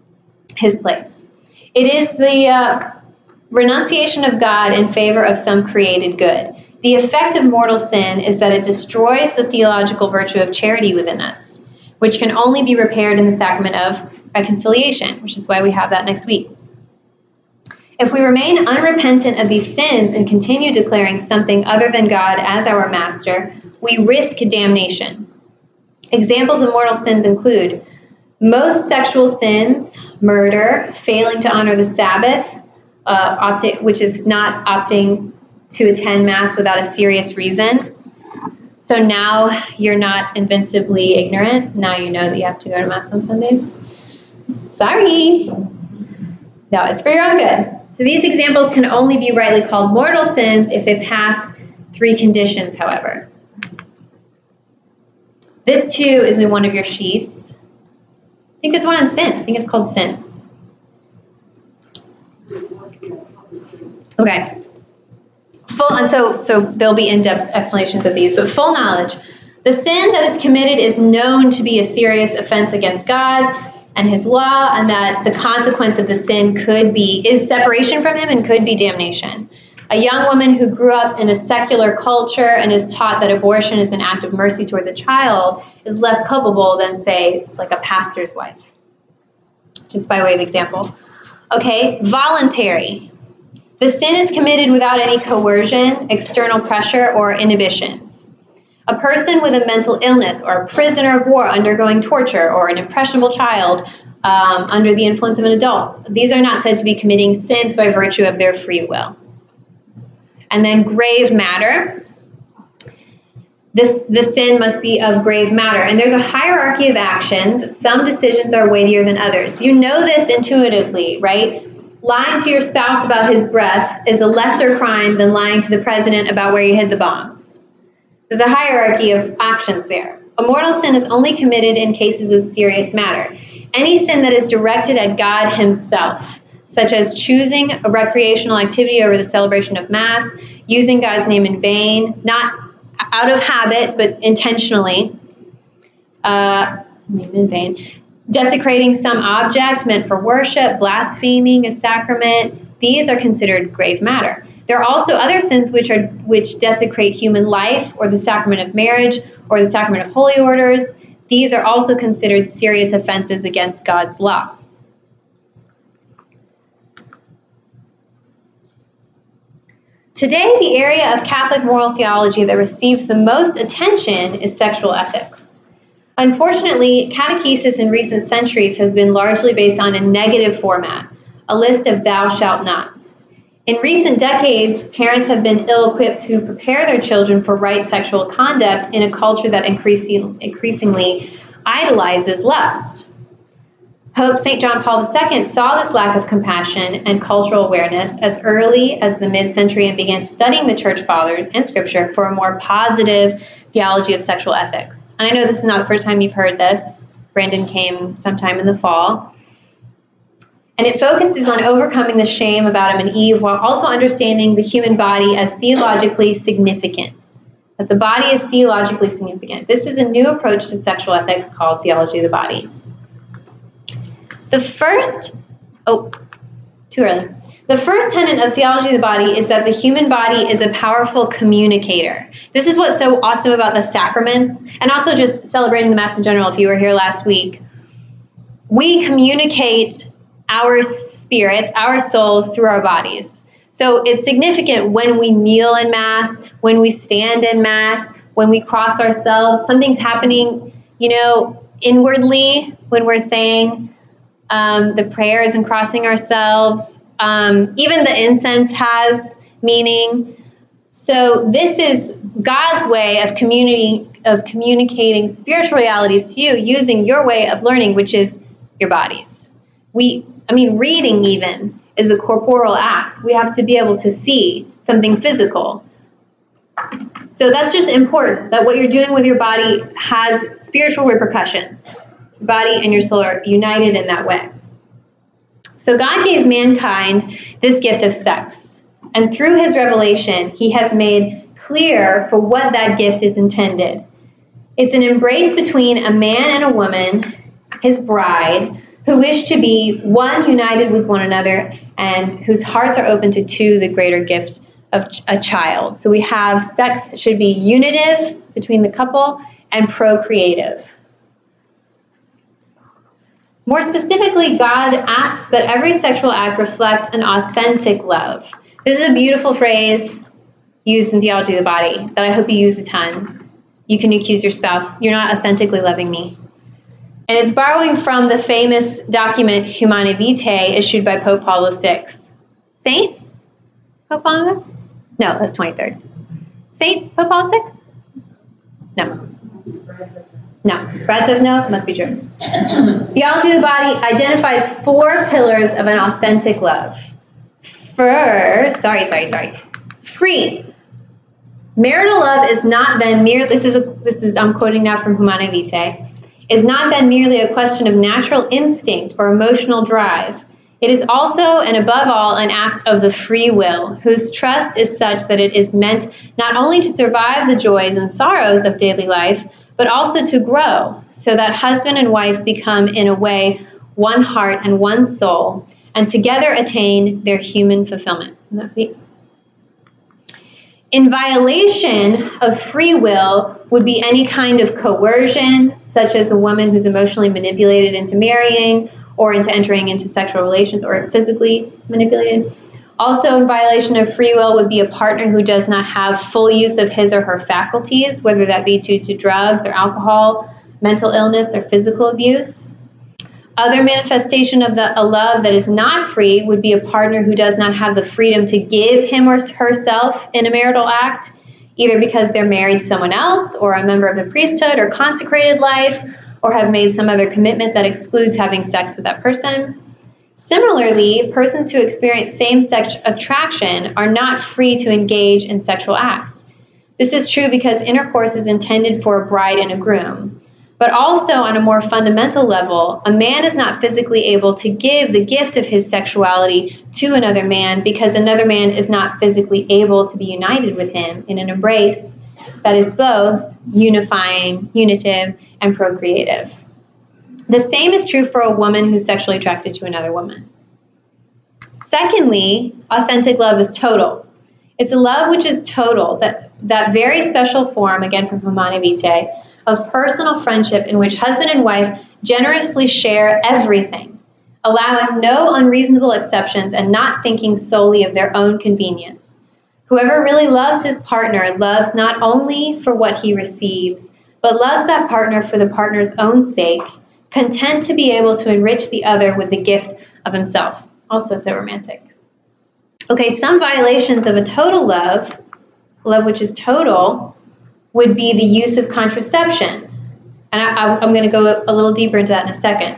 It is the renunciation of God in favor of some created good. The effect of mortal sin is that it destroys the theological virtue of charity within us, which can only be repaired in the sacrament of reconciliation, which is why we have that next week. If we remain unrepentant of these sins and continue declaring something other than God as our master, we risk damnation. Examples of mortal sins include most sexual sins, murder, failing to honor the Sabbath, which is not opting to attend Mass without a serious reason. So now you're not invincibly ignorant. Now you know that you have to go to Mass on Sundays. Sorry. No, it's for your own good. So these examples can only be rightly called mortal sins if they pass 3 conditions, however. This too is in one of your sheets. I think it's one on sin. I think it's called sin. Okay. So there'll be in-depth explanations of these, but full knowledge. The sin that is committed is known to be a serious offense against God and His law, and that the consequence of the sin is separation from Him and could be damnation. A young woman who grew up in a secular culture and is taught that abortion is an act of mercy toward the child is less culpable than, say, like a pastor's wife. Just by way of example. Okay, voluntary. The sin is committed without any coercion, external pressure, or inhibitions. A person with a mental illness or a prisoner of war undergoing torture or an impressionable child under the influence of an adult. These are not said to be committing sins by virtue of their free will. And then grave matter. The sin must be of grave matter. And there's a hierarchy of actions. Some decisions are weightier than others. You know this intuitively, right? Lying to your spouse about his breath is a lesser crime than lying to the president about where you hid the bombs. There's a hierarchy of actions there. A mortal sin is only committed in cases of serious matter. Any sin that is directed at God Himself, such as choosing a recreational activity over the celebration of Mass, using God's name in vain, not out of habit, but intentionally, name in vain, desecrating some object meant for worship, blaspheming a sacrament, these are considered grave matter. There are also other sins which desecrate human life, or the sacrament of marriage, or the sacrament of holy orders. These are also considered serious offenses against God's law. Today, the area of Catholic moral theology that receives the most attention is sexual ethics. Unfortunately, catechesis in recent centuries has been largely based on a negative format, a list of thou shalt nots. In recent decades, parents have been ill-equipped to prepare their children for right sexual conduct in a culture that increasingly idolizes lust. Pope St. John Paul II saw this lack of compassion and cultural awareness as early as the mid-century and began studying the Church Fathers and Scripture for a more positive theology of sexual ethics. And I know this is not the first time you've heard this. Brandon came sometime in the fall. And it focuses on overcoming the shame of Adam and Eve while also understanding the human body as theologically significant. That the body is theologically significant. This is a new approach to sexual ethics called theology of the body. The first tenet of theology of the body is that the human body is a powerful communicator. This is what's so awesome about the sacraments, and also just celebrating the Mass in general, if you were here last week. We communicate our spirits, our souls, through our bodies. So it's significant when we kneel in Mass, when we stand in Mass, when we cross ourselves. Something's happening, inwardly when we're saying the prayers and crossing ourselves. Even the incense has meaning. So this is God's way of communicating spiritual realities to you using your way of learning, which is your bodies. Reading even is a corporeal act. We have to be able to see something physical. So that's just important, that what you're doing with your body has spiritual repercussions. Your body and your soul are united in that way. So God gave mankind this gift of sex. And through his revelation, he has made clear for what that gift is intended. It's an embrace between a man and a woman, his bride, who wish to be one, united with one another, and whose hearts are open to two, the greater gift of a child. So we have sex should be unitive between the couple and procreative. More specifically, God asks that every sexual act reflect an authentic love. This is a beautiful phrase used in Theology of the Body that I hope you use a ton. You can accuse your spouse, you're not authentically loving me. And it's borrowing from the famous document Humanae Vitae issued by Pope Paul VI. Saint? Pope Paul VI? No, that's 23rd. Saint Pope Paul VI? No. No. Brad says no? It must be true. Theology of the Body identifies 4 pillars of an authentic love. Free. Marital love is not then merely, I'm quoting now from Humanae Vitae, is not then merely a question of natural instinct or emotional drive. It is also and above all an act of the free will, whose trust is such that it is meant not only to survive the joys and sorrows of daily life, but also to grow, so that husband and wife become, in a way, one heart and one soul, and together attain their human fulfillment. And that's me. In violation of free will would be any kind of coercion, such as a woman who's emotionally manipulated into marrying or into entering into sexual relations, or physically manipulated. Also in violation of free will would be a partner who does not have full use of his or her faculties, whether that be due to drugs or alcohol, mental illness, or physical abuse. Other manifestation of a love that is not free would be a partner who does not have the freedom to give him or herself in a marital act, either because they're married to someone else, or a member of the priesthood, or consecrated life, or have made some other commitment that excludes having sex with that person. Similarly, persons who experience same-sex attraction are not free to engage in sexual acts. This is true because intercourse is intended for a bride and a groom. But also on a more fundamental level, a man is not physically able to give the gift of his sexuality to another man because another man is not physically able to be united with him in an embrace that is both unifying, unitive, and procreative. The same is true for a woman who's sexually attracted to another woman. Secondly, authentic love is total. It's a love which is total, that very special form, again from Humanae Vitae, of personal friendship in which husband and wife generously share everything, allowing no unreasonable exceptions and not thinking solely of their own convenience. Whoever really loves his partner loves not only for what he receives, but loves that partner for the partner's own sake, content to be able to enrich the other with the gift of himself. Also so romantic. Okay, some violations of a total love which is total, would be the use of contraception. And I'm going to go a little deeper into that in a second.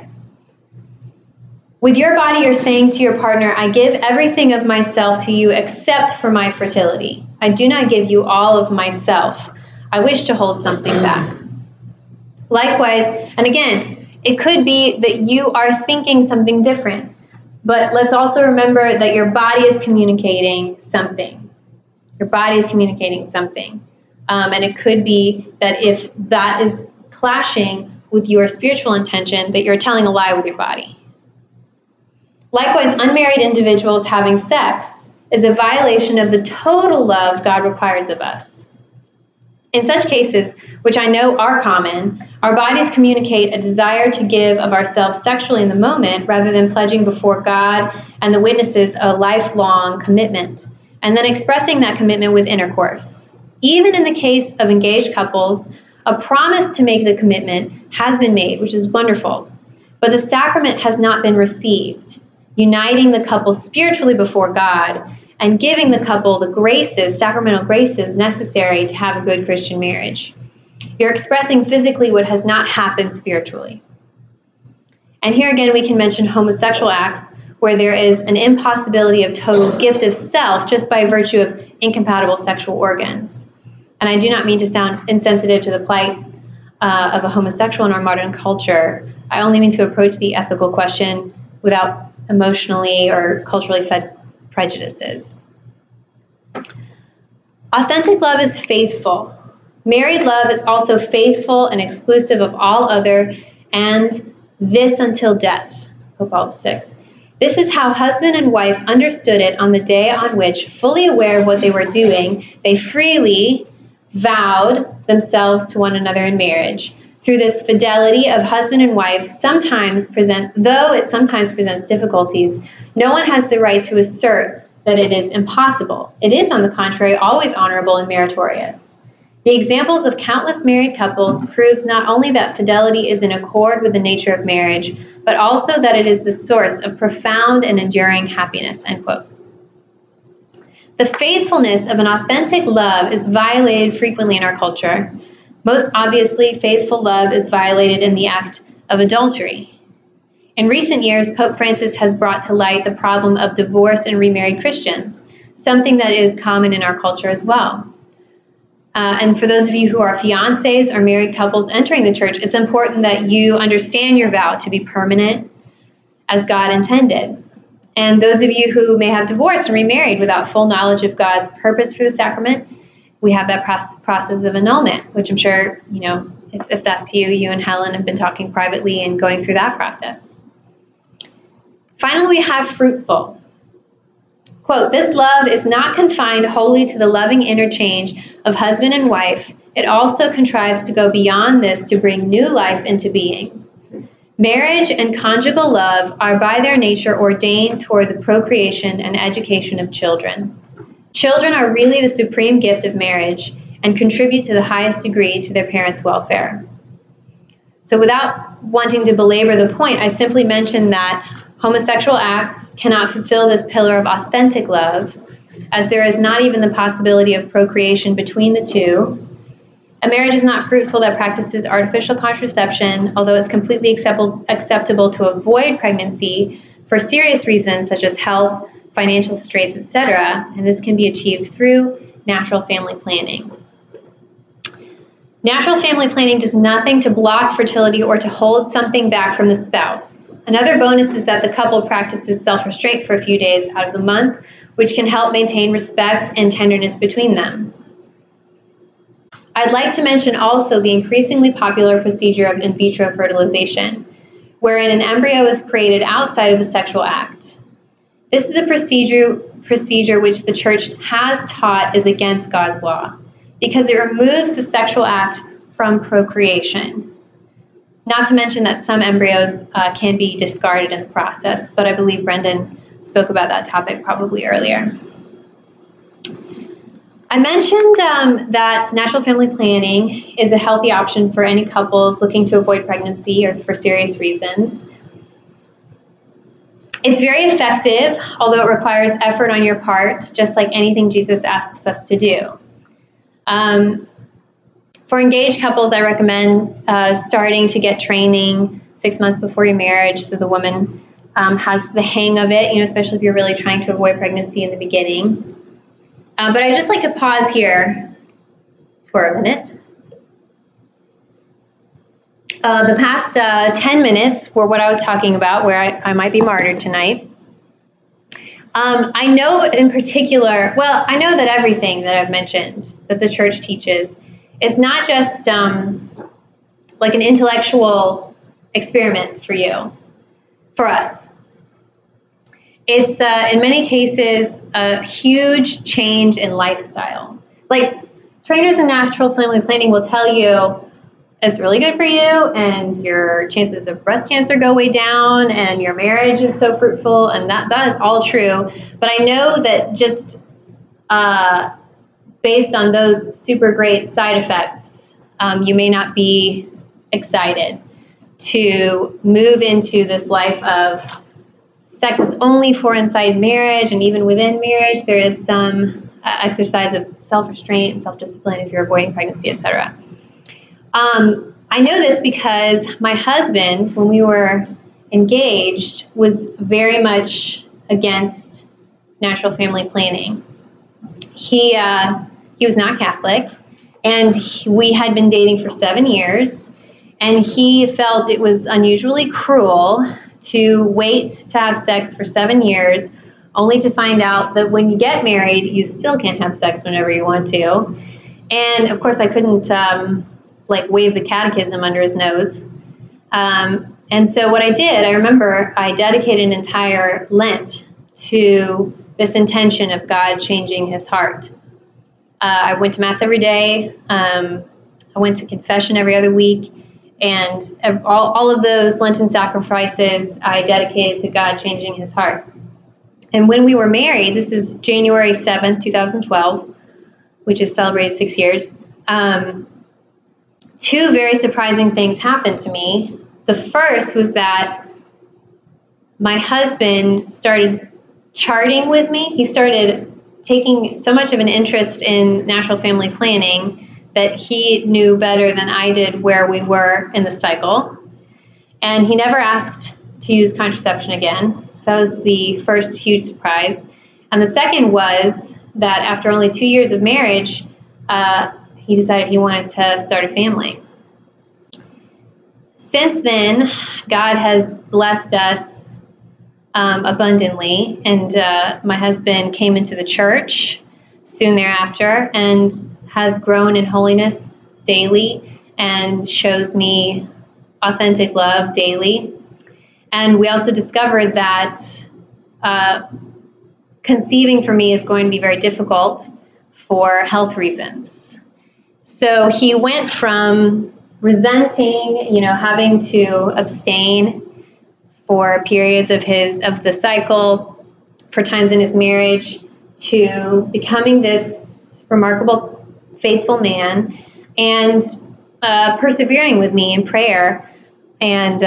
With your body, you're saying to your partner, I give everything of myself to you except for my fertility. I do not give you all of myself. I wish to hold something back. Likewise, and again, it could be that you are thinking something different, but let's also remember that your body is communicating something. Your body is communicating something. And it could be that if that is clashing with your spiritual intention, that you're telling a lie with your body. Likewise, unmarried individuals having sex is a violation of the total love God requires of us. In such cases, which I know are common, our bodies communicate a desire to give of ourselves sexually in the moment rather than pledging before God and the witnesses a lifelong commitment, and then expressing that commitment with intercourse. Even in the case of engaged couples, a promise to make the commitment has been made, which is wonderful. but the sacrament has not been received, uniting the couple spiritually before God and giving the couple the graces, sacramental graces necessary to have a good Christian marriage. You're expressing physically what has not happened spiritually. And here again, we can mention homosexual acts where there is an impossibility of total gift of self just by virtue of incompatible sexual organs. And I do not mean to sound insensitive to the plight of a homosexual in our modern culture. I only mean to approach the ethical question without emotionally or culturally fed prejudices. Authentic love is faithful. Married love is also faithful and exclusive of all other, and this until death. Pope Paul VI. This is how husband and wife understood it on the day on which, fully aware of what they were doing, they freely vowed themselves to one another in marriage. Through this fidelity of husband and wife, though it sometimes presents difficulties, no one has the right to assert that it is impossible. It is, on the contrary, always honorable and meritorious. The examples of countless married couples proves not only that fidelity is in accord with the nature of marriage, but also that it is the source of profound and enduring happiness, end quote. The faithfulness of an authentic love is violated frequently in our culture. Most obviously, faithful love is violated in the act of adultery. In recent years, Pope Francis has brought to light the problem of divorced and remarried Christians, something that is common in our culture as well. And for those of you who are fiancés or married couples entering the church, it's important that you understand your vow to be permanent as God intended. And those of you who may have divorced and remarried without full knowledge of God's purpose for the sacrament, we have that process of annulment, which I'm sure, if that's you and Helen have been talking privately and going through that process. Finally, we have fruitful. Quote, this love is not confined wholly to the loving interchange of husband and wife. It also contrives to go beyond this to bring new life into being. Marriage and conjugal love are by their nature ordained toward the procreation and education of children. Children are really the supreme gift of marriage and contribute to the highest degree to their parents' welfare. So without wanting to belabor the point, I simply mentioned that homosexual acts cannot fulfill this pillar of authentic love, as there is not even the possibility of procreation between the two. A marriage is not fruitful that practices artificial contraception, although it's completely acceptable to avoid pregnancy for serious reasons such as health, financial straits, etc., and this can be achieved through natural family planning. Natural family planning does nothing to block fertility or to hold something back from the spouse. Another bonus is that the couple practices self-restraint for a few days out of the month, which can help maintain respect and tenderness between them. I'd like to mention also the increasingly popular procedure of in vitro fertilization, wherein an embryo is created outside of the sexual act. This is a procedure which the Church has taught is against God's law, because it removes the sexual act from procreation. Not to mention that some embryos can be discarded in the process, but I believe Brendan spoke about that topic probably earlier. I mentioned that natural family planning is a healthy option for any couples looking to avoid pregnancy or for serious reasons. It's very effective, although it requires effort on your part, just like anything Jesus asks us to do. For engaged couples, I recommend starting to get training 6 months before your marriage so the woman has the hang of it, especially if you're really trying to avoid pregnancy in the beginning. But I'd just like to pause here for a minute. The past 10 minutes were what I was talking about, where I might be martyred tonight. I know in particular, I know that everything that I've mentioned that the Church teaches is not just like an intellectual experiment for us. It's in many cases a huge change in lifestyle. Like trainers in natural family planning will tell you it's really good for you and your chances of breast cancer go way down and your marriage is so fruitful, and that is all true. But I know that just based on those super great side effects, you may not be excited. to move into this life of sex is only for inside marriage, and even within marriage, there is some exercise of self-restraint and self-discipline if you're avoiding pregnancy, etc. I know this because my husband, when we were engaged, was very much against natural family planning. He was not Catholic, and we had been dating for 7 years, and he felt it was unusually cruel to wait to have sex for 7 years, only to find out that when you get married, you still can't have sex whenever you want to. And of course, I couldn't wave the catechism under his nose. And so what I did, I remember I dedicated an entire Lent to this intention of God changing his heart. I went to Mass every day. I went to confession every other week. And all of those Lenten sacrifices I dedicated to God changing his heart. And when we were married, this is January 7th, 2012, we just celebrated 6 years, two very surprising things happened to me. The first was that my husband started charting with me. He started taking so much of an interest in natural family planning that he knew better than I did where we were in the cycle. And he never asked to use contraception again. So that was the first huge surprise. And the second was that after only 2 years of marriage, he decided he wanted to start a family. Since then, God has blessed us abundantly, and my husband came into the church soon thereafter and has grown in holiness daily and shows me authentic love daily. And we also discovered that conceiving for me is going to be very difficult for health reasons. So he went from resenting, having to abstain for periods of the cycle, for times in his marriage, to becoming this remarkable, faithful man, and persevering with me in prayer, and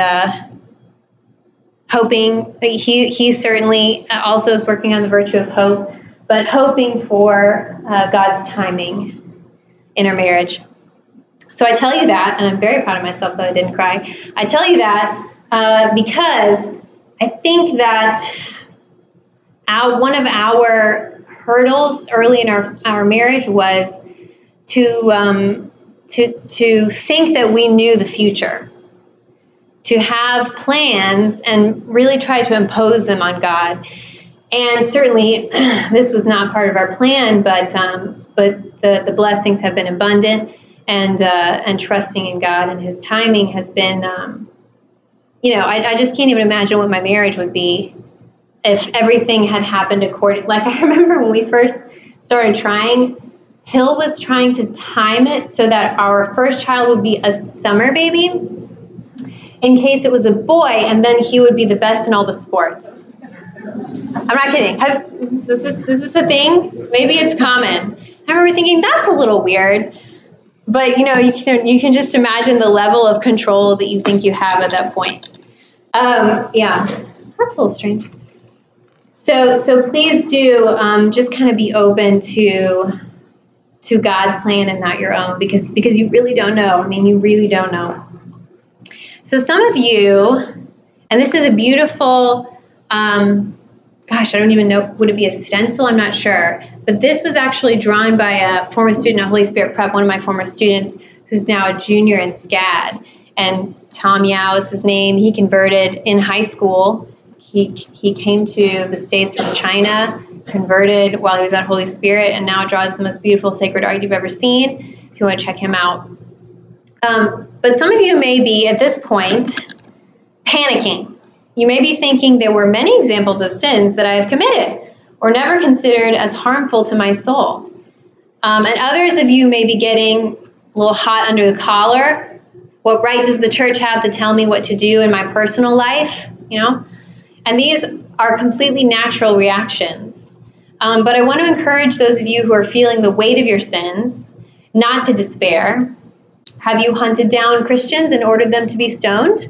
hoping. He certainly also is working on the virtue of hope, but hoping for God's timing in our marriage. So I tell you that, and I'm very proud of myself that I didn't cry. I tell you that because I think that one of our hurdles early in our marriage was to think that we knew the future, to have plans and really try to impose them on God. And certainly this was not part of our plan, but the blessings have been abundant, and trusting in God and his timing has been, I just can't even imagine what my marriage would be if everything had happened according. Like, I remember when we first started trying, Hill was trying to time it so that our first child would be a summer baby in case it was a boy, and then he would be the best in all the sports. I'm not kidding. Is this a thing? Maybe it's common. I remember thinking, that's a little weird. But, you can just imagine the level of control that you think you have at that point. Yeah, that's a little strange. So please do just kind of be open to God's plan and not your own, because you really don't know. I mean, you really don't know. So some of you, and this is a beautiful, I don't even know, would it be a stencil? I'm not sure. But this was actually drawn by a former student at Holy Spirit Prep, one of my former students, who's now a junior in SCAD. And Tom Yao is his name. He converted in high school. He came to the States from China, converted while he was at Holy Spirit, and now draws the most beautiful sacred art you've ever seen, if you want to check him out. But some of you may be, at this point, panicking. You may be thinking there were many examples of sins that I have committed or never considered as harmful to my soul. And others of you may be getting a little hot under the collar. What right does the church have to tell me what to do in my personal life? And these are completely natural reactions. But I want to encourage those of you who are feeling the weight of your sins not to despair. Have you hunted down Christians and ordered them to be stoned?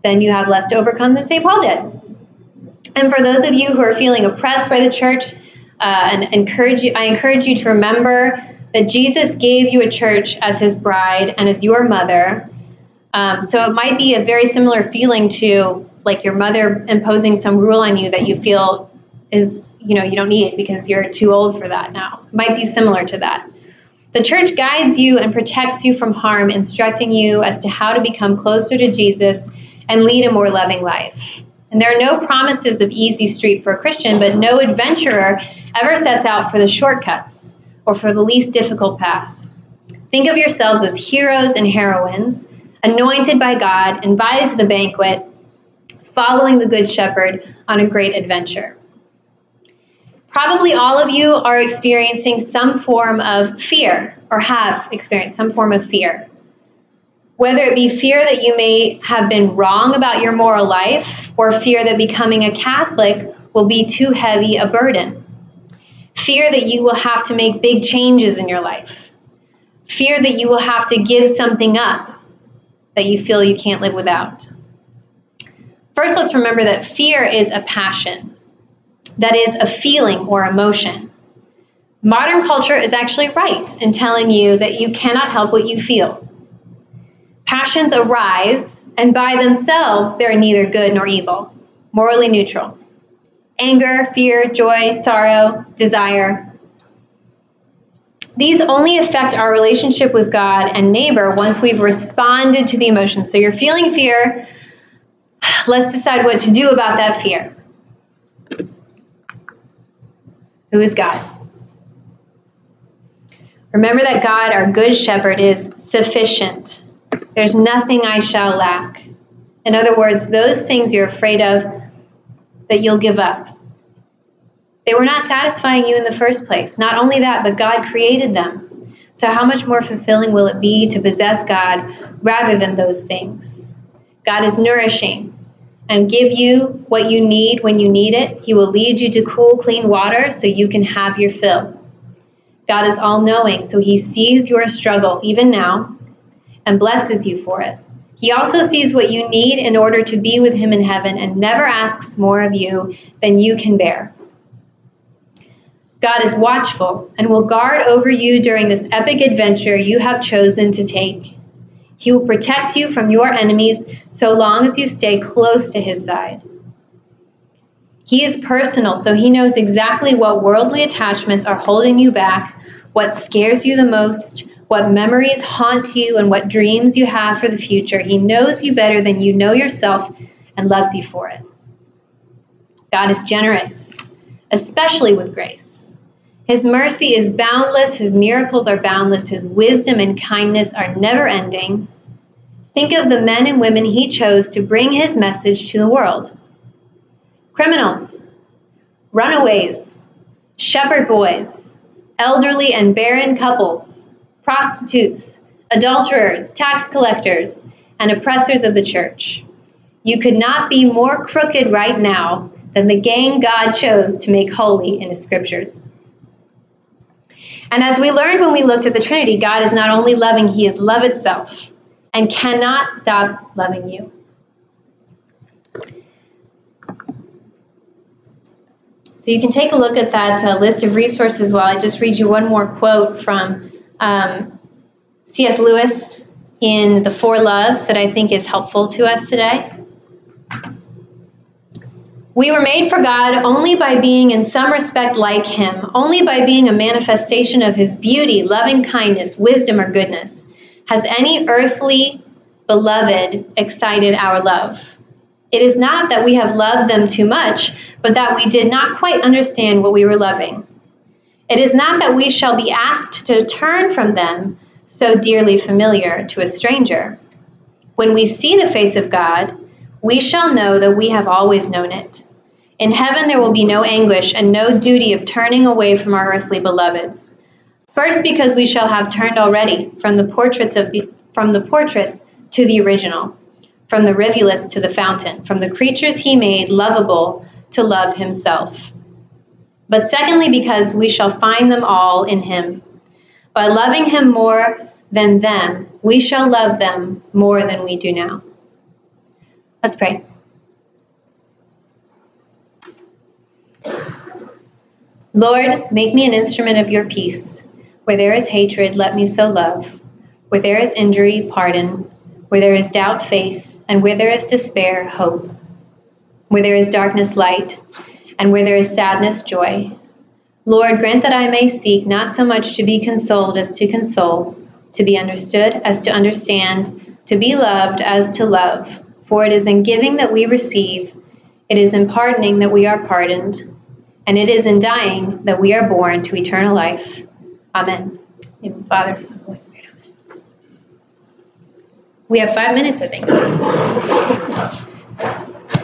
then you have less to overcome than St. Paul did. And for those of you who are feeling oppressed by the church, I encourage you to remember that Jesus gave you a church as his bride and as your mother. So it might be a very similar feeling to like your mother imposing some rule on you that you feel is, you don't need because you're too old for that now. It might be similar to that. The church guides you and protects you from harm, instructing you as to how to become closer to Jesus and lead a more loving life. And there are no promises of easy street for a Christian, but no adventurer ever sets out for the shortcuts or for the least difficult path. Think of yourselves as heroes and heroines, anointed by God, invited to the banquet, following the Good Shepherd on a great adventure. Probably all of you are experiencing some form of fear or have experienced some form of fear. Whether it be fear that you may have been wrong about your moral life or fear that becoming a Catholic will be too heavy a burden. Fear that you will have to make big changes in your life. Fear that you will have to give something up that you feel you can't live without. First, let's remember that fear is a passion. That is a feeling or emotion. Modern culture is actually right in telling you that you cannot help what you feel. Passions arise, and by themselves, they are neither good nor evil, morally neutral. Anger, fear, joy, sorrow, desire. These only affect our relationship with God and neighbor once we've responded to the emotions. So you're feeling fear. Let's decide what to do about that fear. Who is God? Remember that God, our good shepherd, is sufficient. There's nothing I shall lack. In other words, those things you're afraid of that you'll give up. They were not satisfying you in the first place. Not only that, but God created them. So how much more fulfilling will it be to possess God rather than those things? God is nourishing and give you what you need when you need it. He will lead you to cool, clean water so you can have your fill. God is all-knowing, so he sees your struggle even now and blesses you for it. He also sees what you need in order to be with him in heaven and never asks more of you than you can bear. God is watchful and will guard over you during this epic adventure you have chosen to take. He will protect you from your enemies so long as you stay close to his side. He is personal, so he knows exactly what worldly attachments are holding you back, what scares you the most, what memories haunt you, and what dreams you have for the future. He knows you better than you know yourself and loves you for it. God is generous, especially with grace. His mercy is boundless, his miracles are boundless, his wisdom and kindness are never-ending. Think of the men and women he chose to bring his message to the world. Criminals, runaways, shepherd boys, elderly and barren couples, prostitutes, adulterers, tax collectors, and oppressors of the church. You could not be more crooked right now than the gang God chose to make holy in his scriptures. And as we learned when we looked at the Trinity, God is not only loving, he is love itself and cannot stop loving you. So you can take a look at that list of resources while I just read you one more quote from C.S. Lewis in The Four Loves that I think is helpful to us today. We were made for God only by being in some respect like him, only by being a manifestation of his beauty, loving kindness, wisdom, or goodness. Has any earthly beloved excited our love? It is not that we have loved them too much, but that we did not quite understand what we were loving. It is not that we shall be asked to turn from them, so dearly familiar to a stranger. When we see the face of God, we shall know that we have always known it. In heaven there will be no anguish and no duty of turning away from our earthly beloveds. First, because we shall have turned already from the portraits to the original, from the rivulets to the fountain, from the creatures he made lovable to love himself. But secondly, because we shall find them all in him. By loving him more than them, we shall love them more than we do now. Let's pray. Lord, make me an instrument of your peace. Where there is hatred, let me sow love. Where there is injury, pardon. Where there is doubt, faith. And where there is despair, hope. Where there is darkness, light. And where there is sadness, joy. Lord, grant that I may seek not so much to be consoled as to console, to be understood as to understand, to be loved as to love. For it is in giving that we receive, it is in pardoning that we are pardoned, and it is in dying that we are born to eternal life. Amen. In the name of the Father, Son, and Holy Spirit. Amen. We have 5 minutes, I think.